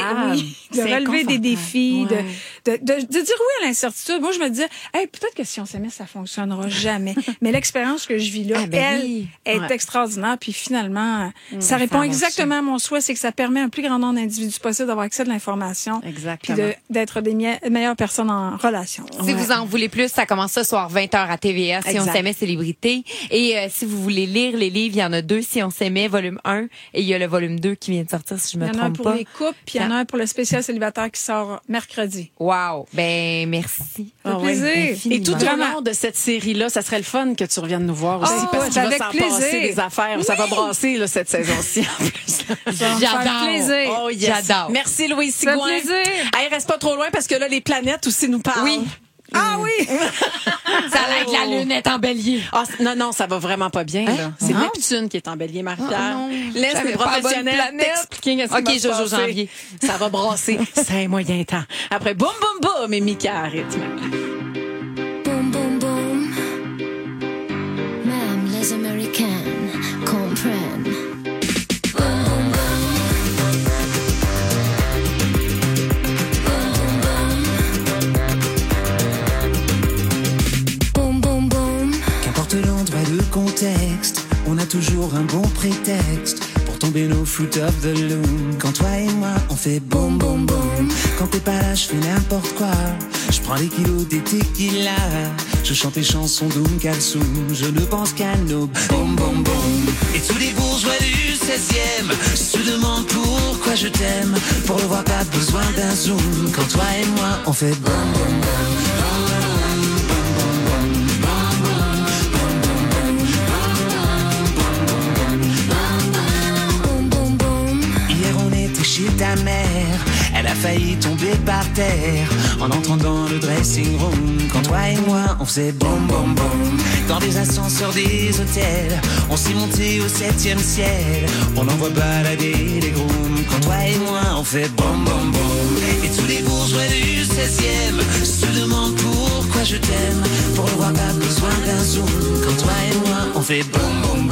relever des défis, de dire oui à l'incertitude. Moi, je me disais, peut-être que si on s'aimait, ça fonctionnera jamais. Mais l'expérience que je vis là, elle est extraordinaire. Puis finalement, ça répond exactement à mon souhait, c'est que ça permet à un plus grand nombre d'individus possible d'avoir accès à de l'information. Puis d'être des meilleures personnes en relation. Si vous en voulez plus, ça commence ce soir 20h à TVA, Si on s'aimait célébrité. Et si vous voulez lire les livres, il y en a 2, Si on s'aimait, volume 1, et il y a le volume 2 qui vient de sortir, si je me trompe pas. Il y en a un pour les couples, puis il y en a un pour le spécial célibataire qui sort mercredi. Wow! Ben, merci. Ça fait plaisir. Et tout au long de cette série-là, ça serait le fun que tu reviennes nous voir aussi, parce qu'il va s'en passer des affaires. Ça va brasser, là, cette saison-ci, en plus. J'adore. Oh, yes. J'adore. Merci, Louise Sigouin. Ça fait plaisir. Hey, reste pas trop loin, parce que là, les planètes aussi nous parlent. Oui. Ah oui! Ça a l'air que la lune est en bélier. Non, ça va vraiment pas bien, là. C'est Neptune qui est en bélier, Marie-Pierre. Laisse les professionnels t'expliquer ce qui va se passer. Janvier. Ça va brasser. C'est un moyen temps. Après, boum, boum, boum, et Mika à rythme. Boum, boum, boum. Même les Américaines comprennent. L'endroit, le contexte, on a toujours un bon prétexte pour tomber nos fruit of the loom. Quand toi et moi on fait boum boum boum, quand t'es pas là je fais n'importe quoi. Je prends les kilos des tequila, je chante les chansons d'Oum Kalsoum, je ne pense qu'à nos boum boum boum. Et tous les bourgeois du 16e se demandent pourquoi je t'aime. Pour le voir pas besoin d'un zoom. Quand toi et moi on fait boum boum boum. Chez ta mère, elle a failli tomber par terre en entrant dans le dressing room. Quand toi et moi on faisait boum boum boum dans des ascenseurs des hôtels, on s'est monté au 7e ciel, on envoie balader les grooms. Quand toi et moi on fait boum boum boum, et tous les bourgeois du 16e se demande pourquoi je t'aime. Pour le voir, pas besoin d'un zoom. Quand toi et moi, on fait boum boum boum.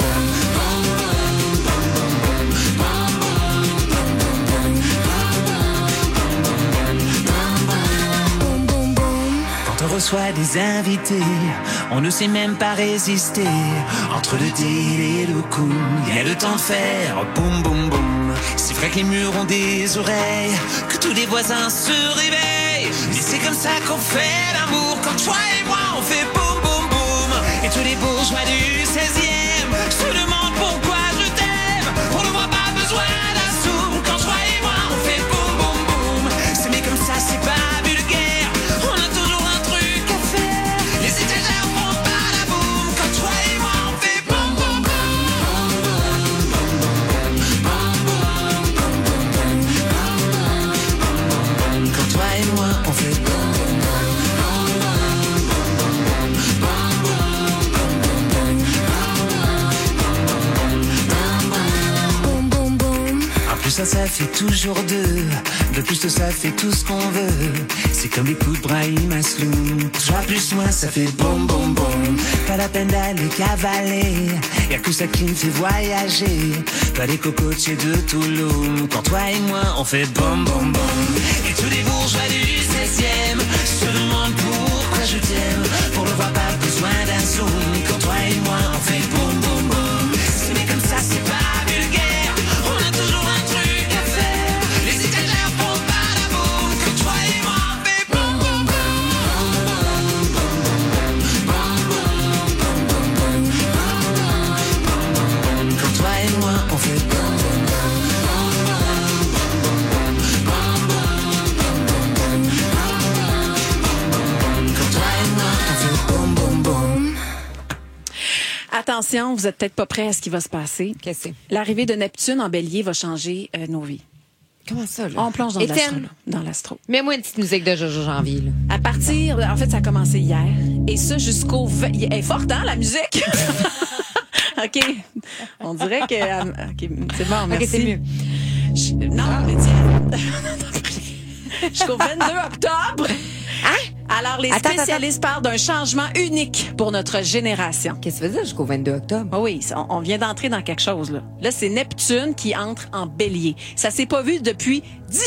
Quand on reçoit des invités, on ne sait même pas résister. Entre le deal et le coup, il y a le temps de faire boum boum boum. C'est vrai que les murs ont des oreilles, que tous les voisins se réveillent. Mais c'est comme ça qu'on fait l'amour. Quand toi et moi on fait boum boum boum. Et tous les bourgeois du 16e se demandent pourquoi je t'aime. On ne voit pas besoin d'un zoom. Quand toi et moi on fait boum boum boum. C'est mais comme ça c'est pas vulgaire. On a toujours un truc à faire. Les étagères font pas la boum. Quand toi et moi on fait boum boum boum. Quand toi et moi on fait boum. Ça fait toujours deux. De plus, ça fait tout ce qu'on veut. C'est comme les coups de Brahim Asloum. Toujours plus loin, ça fait boum boum boum. Pas la peine d'aller cavaler. Y'a que ça qui me fait voyager. Pas les cocotiers de Toulouse. Quand toi et moi, on fait boum boum boum. Et tous les bourgeois du 16e se demandent pourquoi je t'aime. Pour le voir, pas besoin d'un zoom. Quand toi et moi, on fait boum boum boum. Mais comme ça, c'est pas vulgaire. On a toujours un truc. Attention, vous êtes peut-être pas prêts à ce qui va se passer. Qu'est-ce que c'est? L'arrivée de Neptune en Bélier va changer nos vies. Comment ça, là? On plonge dans l'astro. Mets-moi une petite musique de Jojo Janvier, là. À partir... En fait, ça a commencé hier. Et ça, jusqu'au... Elle est forte, hein, la musique? OK. On dirait que... OK, c'est bon, merci. OK, c'est mieux. Non, mais tiens... Jusqu'au 22 octobre... Hein? Alors, les spécialistes parlent d'un changement unique pour notre génération. Qu'est-ce que ça veut dire jusqu'au 22 octobre? Oh oui, on vient d'entrer dans quelque chose, là. Là, c'est Neptune qui entre en Bélier. Ça s'est pas vu depuis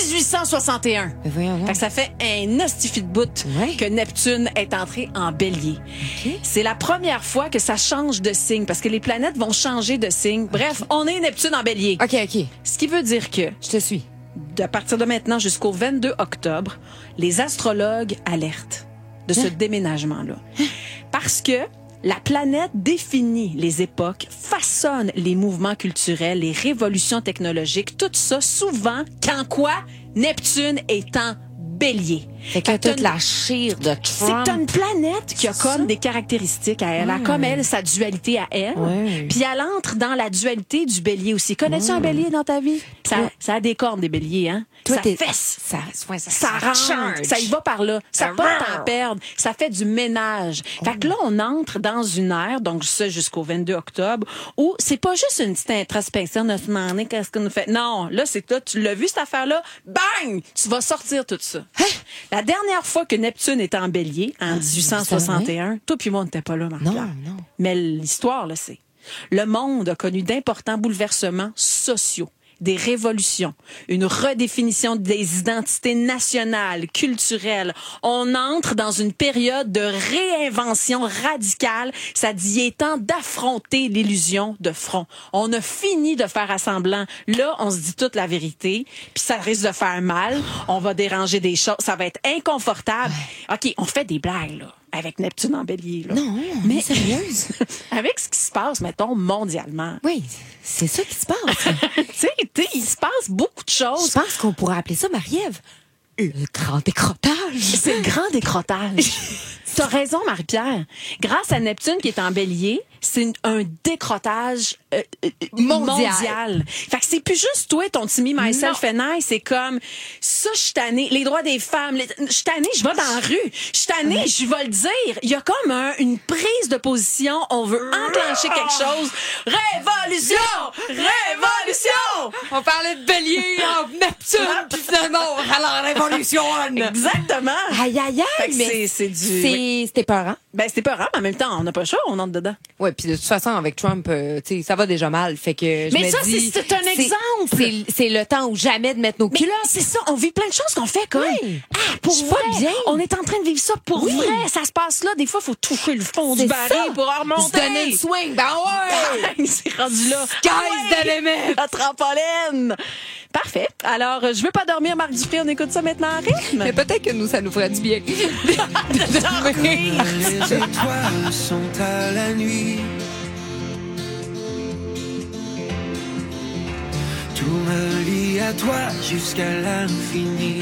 1861. Fait que ça fait un hostifie de bout que Neptune est entré en Bélier. Okay. C'est la première fois que ça change de signe parce que les planètes vont changer de signe. Bref, on est Neptune en Bélier. OK. Ce qui veut dire que... Je te suis. À partir de maintenant jusqu'au 22 octobre, les astrologues alertent de ce déménagement-là. Parce que la planète définit les époques, façonne les mouvements culturels, les révolutions technologiques, tout ça souvent quand quoi? Neptune est en Bélier. Fait que toute la chire de Trump. C'est une planète qui a comme des caractéristiques à elle. Elle a comme elle, sa dualité à elle. Puis elle entre dans la dualité du Bélier aussi. Connais-tu un Bélier dans ta vie? Ça a des cornes, des Béliers, hein? Toi, ça fesse. Ça rentre. Ça y va par là. Ça pas t'en perdre. Ça fait du ménage. Fait que là, on entre dans une ère, donc ça jusqu'au 22 octobre, où c'est pas juste une petite introspection de se demander qu'est-ce qu'on nous fait. Non, là, c'est que là, tu l'as vu, cette affaire-là. Bang! Tu vas sortir tout ça. La dernière fois que Neptune était en Bélier, en 1861, toi puis moi, on n'était pas là, Marie-Pierre. Non. Mais l'histoire, là, c'est... Le monde a connu d'importants bouleversements sociaux, des révolutions, une redéfinition des identités nationales, culturelles. On entre dans une période de réinvention radicale. Ça dit, il est temps d'affronter l'illusion de front. On a fini de faire assemblant. Là, on se dit toute la vérité, puis ça risque de faire mal. On va déranger des choses. Ça va être inconfortable. OK, on fait des blagues, là. Avec Neptune en Bélier, là. Non, mais sérieuse. Avec ce qui se passe, mettons, mondialement. Oui, c'est ça qui se passe. Tu sais, il se passe beaucoup de choses. Je pense qu'on pourrait appeler ça, Marie-Ève, le grand décrotage. C'est le grand décrotage. T'as raison, Marie-Pierre. Grâce à Neptune qui est en Bélier, c'est un décrotage mondial. Fait que c'est plus juste toi, ton Timmy, myself and I. C'est comme, ça, je suis tannée. Les droits des femmes, je suis tannée, je vais dans la rue. Je suis tannée, je vais le dire. Il y a comme une prise de position. On veut enclencher quelque chose. Révolution! Révolution! On parlait de bélier en Neptune, puis finalement, on va la révolution. Exactement. Aïe, aïe, aïe. Mais c'est du... C'était peurant. Ben, c'était peurant, mais en même temps, on n'a pas le choix, on entre dedans. Ouais, puis de toute façon, avec Trump, tu sais, ça va déjà mal. Fait que mais ça, c'est un exemple. C'est le temps ou jamais de mettre nos culottes. C'est ça, on vit plein de choses qu'on fait comme. Oui. Pour Je suis vrai. pas bien. On est en train de vivre ça pour vrai. Ça se passe là. Des fois, il faut toucher le fond du baril pour en remonter. Se donner une swing. Ben ouais! C'est rendu là. Sky's the limit. La trampoline. Parfait. Alors, je veux pas dormir, Marc Dupré. On écoute ça maintenant en rythme. Mais peut-être que nous, ça nous ferait du bien. Les étoiles sont à la nuit. Tout me lie à toi jusqu'à l'infini.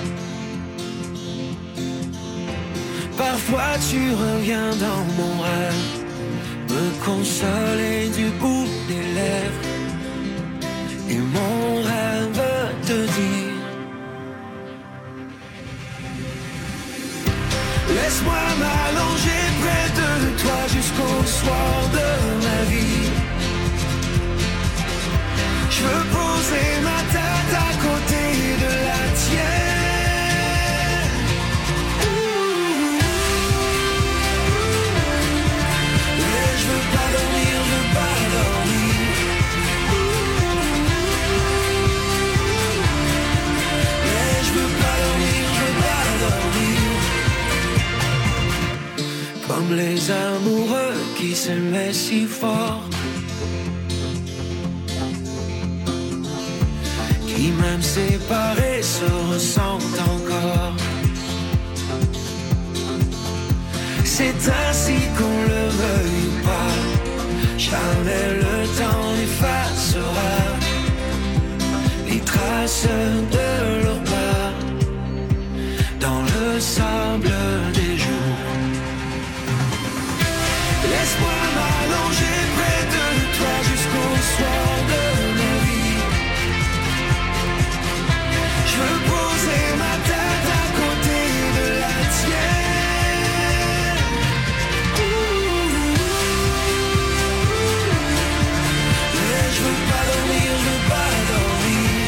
Parfois tu reviens dans mon rêve, me consoler du bout des lèvres. Et mon rêve te dire: laisse-moi m'allonger près de toi jusqu'au soir de ma vie. Je veux poser ma tête à côté de la tienne. Mais je veux pas dormir, je veux pas dormir. Mais je veux pas dormir, je veux pas dormir. Comme les amoureux qui s'aimaient si fort, qui même séparés se ressentent encore. C'est ainsi qu'on le veuille ou pas, jamais le temps n'effacera les traces de leur pas dans le sable des jours. Laisse-moi m'allonger près de toi jusqu'au soir de ma vie. Je veux poser ma tête à côté de la tienne. Mais je veux pas dormir, je veux pas dormir.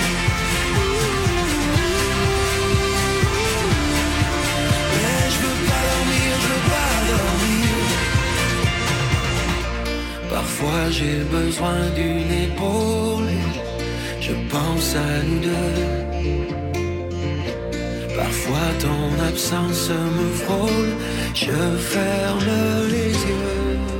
Mais je veux pas dormir, je veux pas dormir. Parfois j'ai besoin d'une épaule, je pense à nous deux. Parfois ton absence me frôle, je ferme les yeux.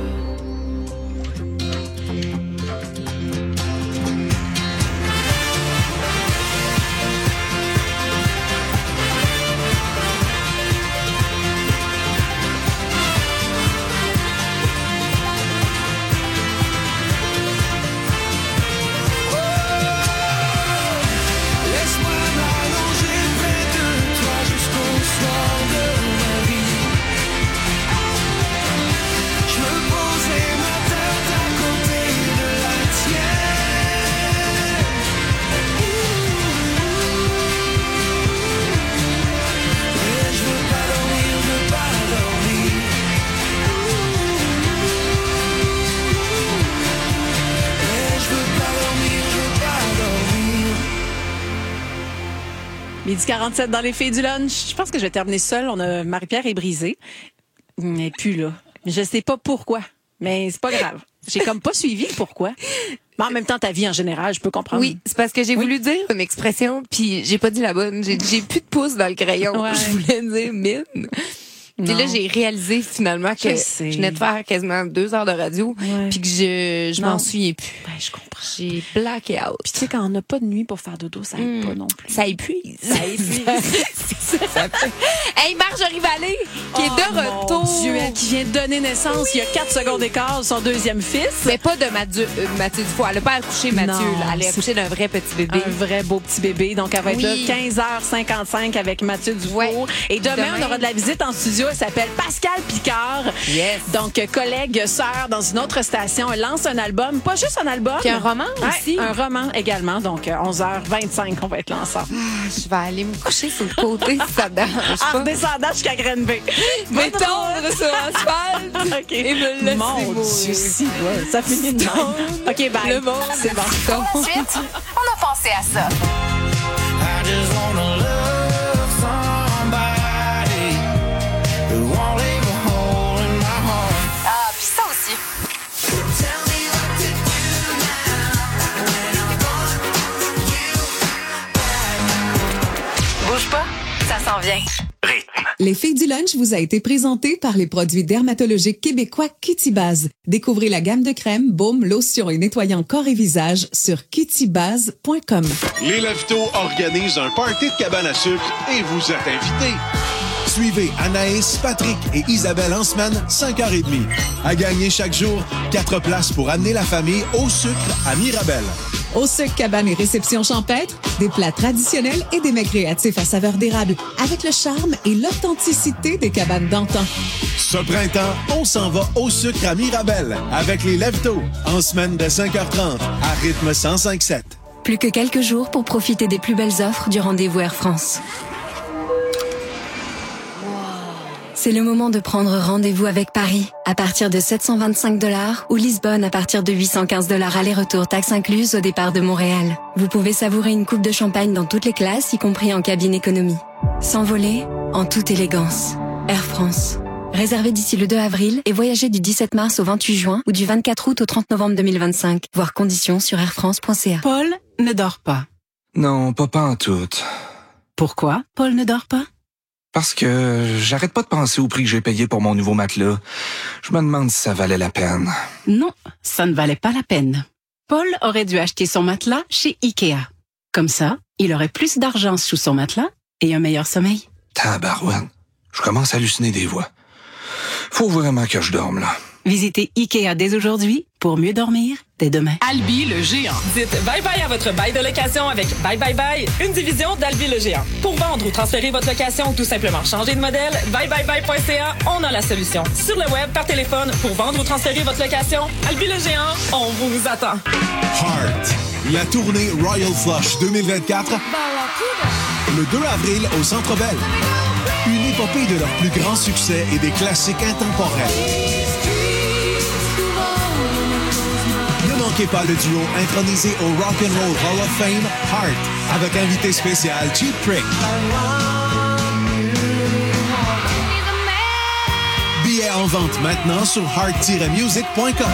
Midi 47 dans les filles du lunch. Je pense que je vais terminer seule. Marie-Pierre est brisée. Mais plus là. Je sais pas pourquoi. Mais c'est pas grave. J'ai comme pas suivi pourquoi. Mais en même temps, ta vie en général, je peux comprendre. Oui, c'est parce que j'ai voulu dire une expression, puis j'ai pas dit la bonne. J'ai plus de pouce dans le crayon. Ouais. Je voulais dire mine. Puis là, j'ai réalisé finalement que je venais de faire quasiment 2 heures de radio, puis que je m'en souviens plus. Ben, je comprends. J'ai blacké out. Puis tu sais, quand on n'a pas de nuit pour faire dodo, ça aide pas non plus. Ça épuise. Ça épuise. C'est ça. Hey, Marjorie Vallée, qui est de retour. Mon Dieu, elle qui vient de donner naissance il y a 4 secondes d'écart, son deuxième fils. Mais pas de Mathieu Dufour. Elle n'a pas accouché Mathieu. Non, là. Elle a accouché d'un vrai petit bébé. Un vrai beau petit bébé. Donc, elle va être là 15h55 avec Mathieu Dufour. Ouais. Et demain, on aura de la visite en studio studio. Elle s'appelle Pascal Picard. Yes. Donc, collègue, sœur dans une autre station. Elle lance un album. Pas juste un album. Puis un roman aussi. Un roman également. Donc, 11h25, on va être là ensemble. Je vais aller me coucher sur le côté si ça dérange pas. En redescendant jusqu'à Grenby. M'étendre sur l'asphalte. OK. Et me laisser Mon mourir. Dieu, si, ouais, ça finit de même. OK, bye. Le monde. C'est bon. Pour la suite, on a pensé à ça. I just wanna love somebody who won't leave a hole in my heart. Ah, puis ça aussi. Bouge pas, ça s'en vient. Les filles du lunch vous a été présenté par les produits dermatologiques québécois Cutibase. Découvrez la gamme de crèmes, baumes, lotions et nettoyants corps et visage sur cutibase.com. Les Leftos organisent un party de cabane à sucre et vous êtes invités. Suivez Anaïs, Patrick et Isabelle en semaine, 5h30. À gagner chaque jour, 4 places pour amener la famille au sucre à Mirabel. Au sucre cabane et réception champêtre, des plats traditionnels et des mets créatifs à saveur d'érable, avec le charme et l'authenticité des cabanes d'antan. Ce printemps, on s'en va au sucre à Mirabel avec les Leftos, en semaine de 5h30 à rythme 105.7. Plus que quelques jours pour profiter des plus belles offres du rendez-vous Air France. C'est le moment de prendre rendez-vous avec Paris à partir de 725 $ ou Lisbonne à partir de 815 $ aller-retour taxes incluses au départ de Montréal. Vous pouvez savourer une coupe de champagne dans toutes les classes, y compris en cabine économie. S'envoler en toute élégance. Air France. Réservez d'ici le 2 avril et voyagez du 17 mars au 28 juin ou du 24 août au 30 novembre 2025. Voir conditions sur airfrance.ca. Paul ne dort pas. Non, pas en tout. Pourquoi Paul ne dort pas? Parce que j'arrête pas de penser au prix que j'ai payé pour mon nouveau matelas. Je me demande si ça valait la peine. Non, ça ne valait pas la peine. Paul aurait dû acheter son matelas chez Ikea. Comme ça, il aurait plus d'argent sous son matelas et un meilleur sommeil. Tabarouette, je commence à halluciner des voix. Faut vraiment que je dorme, là. Visitez Ikea dès aujourd'hui pour mieux dormir dès demain. Albi le géant. Dites bye-bye à votre bail de location avec Bye Bye Bye, une division d'Albi le géant. Pour vendre ou transférer votre location ou tout simplement changer de modèle, byebyebye.ca, on a la solution. Sur le web, par téléphone, pour vendre ou transférer votre location, Albi le géant, on vous attend. Heart, la tournée Royal Flush 2024, le 2 avril au Centre Bell. Une épopée de leurs plus grands succès et des classiques intemporels. Ne manquez pas le duo intronisé au Rock and Roll Hall of Fame, Heart, avec invité spécial Cheap Trick. Billets en vente maintenant sur heart-music.com.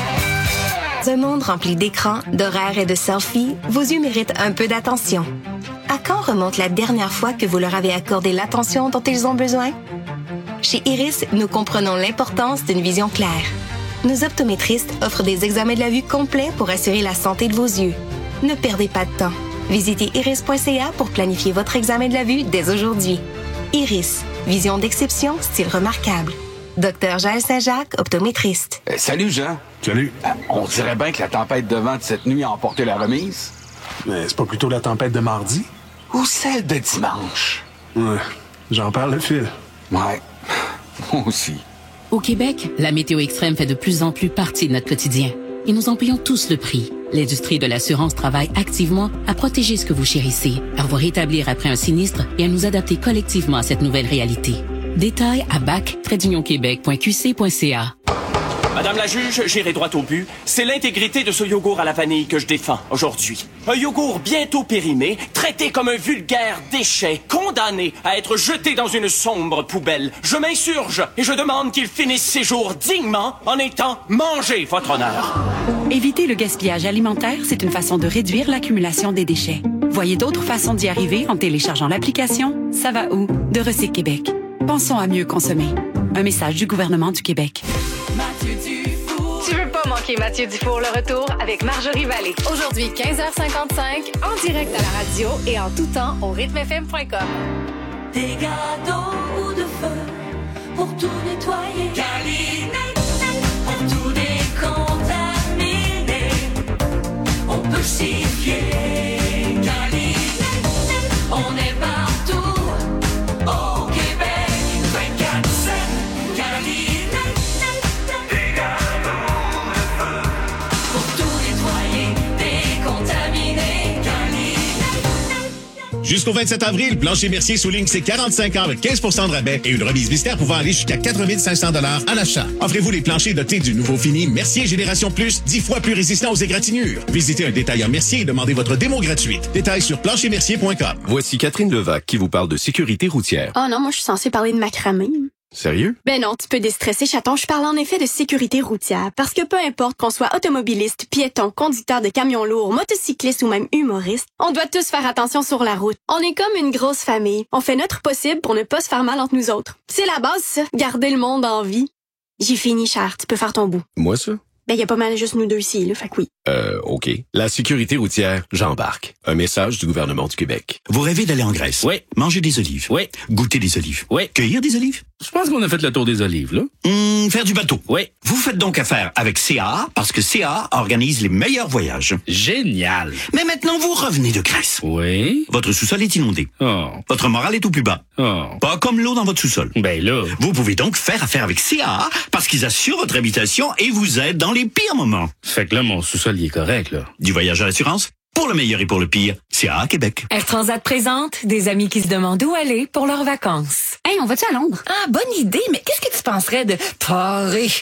Un monde rempli d'écrans, d'horaires et de selfies, vos yeux méritent un peu d'attention. À quand remonte la dernière fois que vous leur avez accordé l'attention dont ils ont besoin? Chez Iris, nous comprenons l'importance d'une vision claire. Nos optométristes offrent des examens de la vue complets pour assurer la santé de vos yeux. Ne perdez pas de temps. Visitez iris.ca pour planifier votre examen de la vue dès aujourd'hui. Iris, vision d'exception, style remarquable. Dr Jaël Saint-Jacques, optométriste. Salut Jean. Salut. On dirait bien que la tempête de vent de cette nuit a emporté la remise. Mais c'est pas plutôt la tempête de mardi? Ou celle de dimanche. Ouais, j'en perds le fil. Ouais, moi aussi. Au Québec, la météo extrême fait de plus en plus partie de notre quotidien. Et nous en payons tous le prix. L'industrie de l'assurance travaille activement à protéger ce que vous chérissez, à vous rétablir après un sinistre et à nous adapter collectivement à cette nouvelle réalité. Détails à bac-québec.qc.ca. Madame la juge, j'irai droit au but. C'est l'intégrité de ce yogourt à la vanille que je défends aujourd'hui. Un yogourt bientôt périmé, traité comme un vulgaire déchet, condamné à être jeté dans une sombre poubelle. Je m'insurge et je demande qu'il finisse ses jours dignement en étant mangé, votre honneur. Éviter le gaspillage alimentaire, c'est une façon de réduire l'accumulation des déchets. Voyez d'autres façons d'y arriver en téléchargeant l'application Ça va où de Recyc Québec. Pensons à mieux consommer. Un message du gouvernement du Québec. Tu veux pas manquer Mathieu Dufour, le retour avec Marjorie Vallée. Aujourd'hui, 15h55, en direct à la radio et en tout temps au rythmefm.com. Des gâteaux ou de feu pour tout nettoyer. Calinette, pour tout décontaminer. On peut s'y fier. Calinette, on est partout au Québec. 24/7. Jusqu'au 27 avril, Plancher Mercier souligne ses 45 ans avec 15 % de rabais et une remise mystère pouvant aller jusqu'à 4 500 $ à l'achat. Offrez-vous les planchers dotés du nouveau fini Mercier Génération Plus, 10 fois plus résistant aux égratignures. Visitez un détaillant Mercier et demandez votre démo gratuite. Détails sur planchermercier.com. Voici Catherine Levac qui vous parle de sécurité routière. Oh non, moi je suis censée parler de macramé. Sérieux? Ben non, tu peux déstresser, chaton. Je parle en effet de sécurité routière. Parce que peu importe qu'on soit automobiliste, piéton, conducteur de camions lourds, motocycliste ou même humoriste, on doit tous faire attention sur la route. On est comme une grosse famille. On fait notre possible pour ne pas se faire mal entre nous autres. C'est la base, ça. Garder le monde en vie. J'ai fini, Cher. Tu peux faire ton bout. Moi, ça? Ben, y a pas mal juste nous deux ici, là. Fait que oui. OK. La sécurité routière, j'embarque. Un message du gouvernement du Québec. Vous rêvez d'aller en Grèce? Oui. Manger des olives? Oui. Goûter des olives? Oui. Cueillir des olives? Je pense qu'on a fait le tour des olives, là. Faire du bateau? Oui. Vous faites donc affaire avec CAA parce que CAA organise les meilleurs voyages. Génial. Mais maintenant, vous revenez de Grèce. Oui. Votre sous-sol est inondé. Oh. Votre morale est au plus bas. Oh. Pas comme l'eau dans votre sous-sol. Ben là. Vous pouvez donc faire affaire avec CAA parce qu'ils assurent votre habitation et vous aident dans les pires moments. Fait que là, mon sous-sol, il est correct, là. Du voyage à l'assurance? Pour le meilleur et pour le pire, CAA Québec. Air Transat présente des amis qui se demandent où aller pour leurs vacances. Hey, on va-tu à Londres? Ah, bonne idée, mais qu'est-ce que tu penserais de Paris?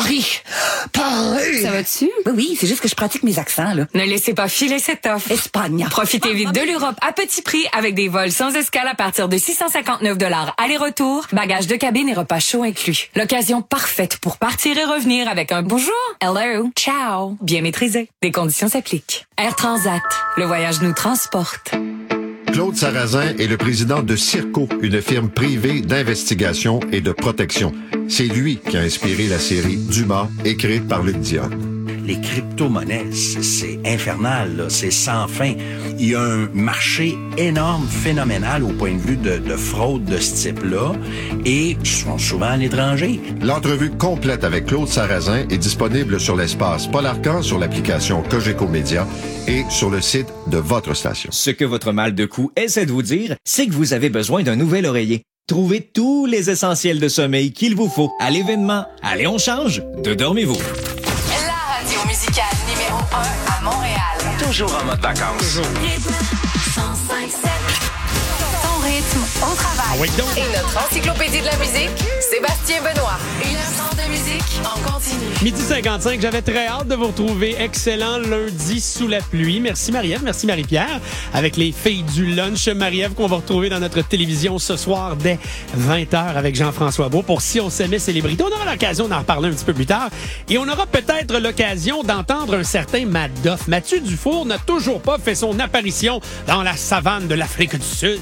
Ça va-tu? Oui, c'est juste que je pratique mes accents, là. Ne laissez pas filer cette offre. Espagne. Profitez vite de l'Europe à petit prix avec des vols sans escale à partir de 659 $ aller-retour, bagages de cabine et repas chauds inclus. L'occasion parfaite pour partir et revenir avec un bonjour, hello, ciao, bien maîtrisé. Des conditions s'appliquent. Air Transat, le voyage nous transporte. Claude Sarrazin est le président de Circo, une firme privée d'investigation et de protection. C'est lui qui a inspiré la série Dumas, écrite par Luc Dion. Les crypto-monnaies, c'est infernal, là. C'est sans fin. Il y a un marché énorme, phénoménal au point de vue de fraude de ce type-là, et ils sont souvent à l'étranger. L'entrevue complète avec Claude Sarrazin est disponible sur l'espace Paul Arcan, sur l'application Cogeco Média et sur le site de votre station. Ce que votre mal de cou essaie de vous dire, c'est que vous avez besoin d'un nouvel oreiller. Trouvez tous les essentiels de sommeil qu'il vous faut à l'événement Allez, on change de Dormez-vous. Radio musicale numéro 1 à Montréal. Toujours en mode vacances. Rythme 105.7. Ton rythme au travail. Ah oui, donc. Et notre encyclopédie de la musique, Sébastien Benoît. 1h30 de musique en continu. 12h55, j'avais très hâte de vous retrouver. Excellent lundi sous la pluie. Merci Marie-Ève, merci Marie-Pierre. Avec les filles du lunch, Marie-Ève qu'on va retrouver dans notre télévision ce soir dès 20h avec Jean-François Beau pour Si on s'aimait célébrité. On aura l'occasion d'en reparler un petit peu plus tard. Et on aura peut-être l'occasion d'entendre un certain Madoff. Mathieu Dufour n'a toujours pas fait son apparition dans la savane de l'Afrique du Sud.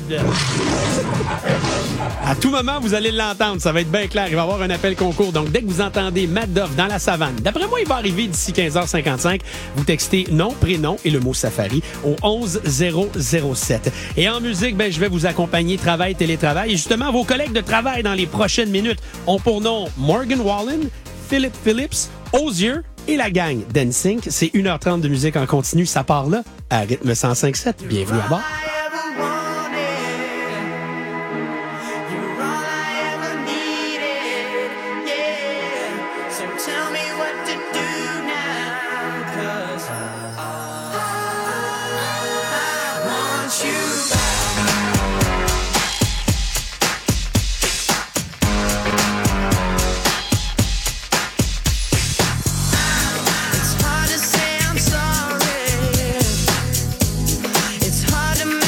À tout moment, vous allez l'entendre. Ça va être bien clair. Il va y avoir un appel concours. Donc, dès que vous entendez Madoff dans la savane, d'après moi, il va arriver d'ici 15h55. Vous textez nom, prénom et le mot safari au 11007. Et en musique, je vais vous accompagner travail, télétravail. Et justement, vos collègues de travail dans les prochaines minutes ont pour nom Morgan Wallen, Philip Phillips, Osier et la gang d'NSYNC. C'est 1h30 de musique en continu. Ça part là à rythme 105.7. Bienvenue à bord. Hard to say I'm sorry. It's hard to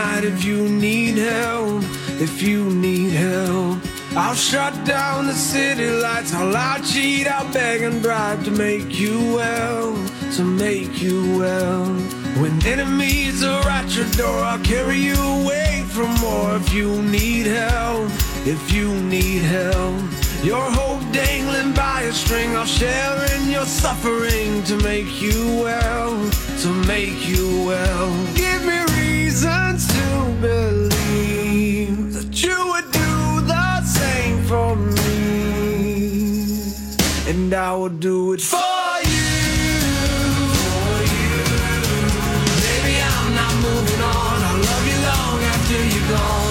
night if you need help, if you need help. I'll shut down the city lights, I'll cheat, I'll beg and bribe to make you well, to make you well. When enemies are at your door, I'll carry you away from more if you need help, if you need help. Your hope dangling by a string, I'll share in your suffering to make you well, to make you well. Give me reasons to believe that you would do the same for me, and I will do it for you, for you. Baby, I'm not moving on, I'll love you long after you're gone.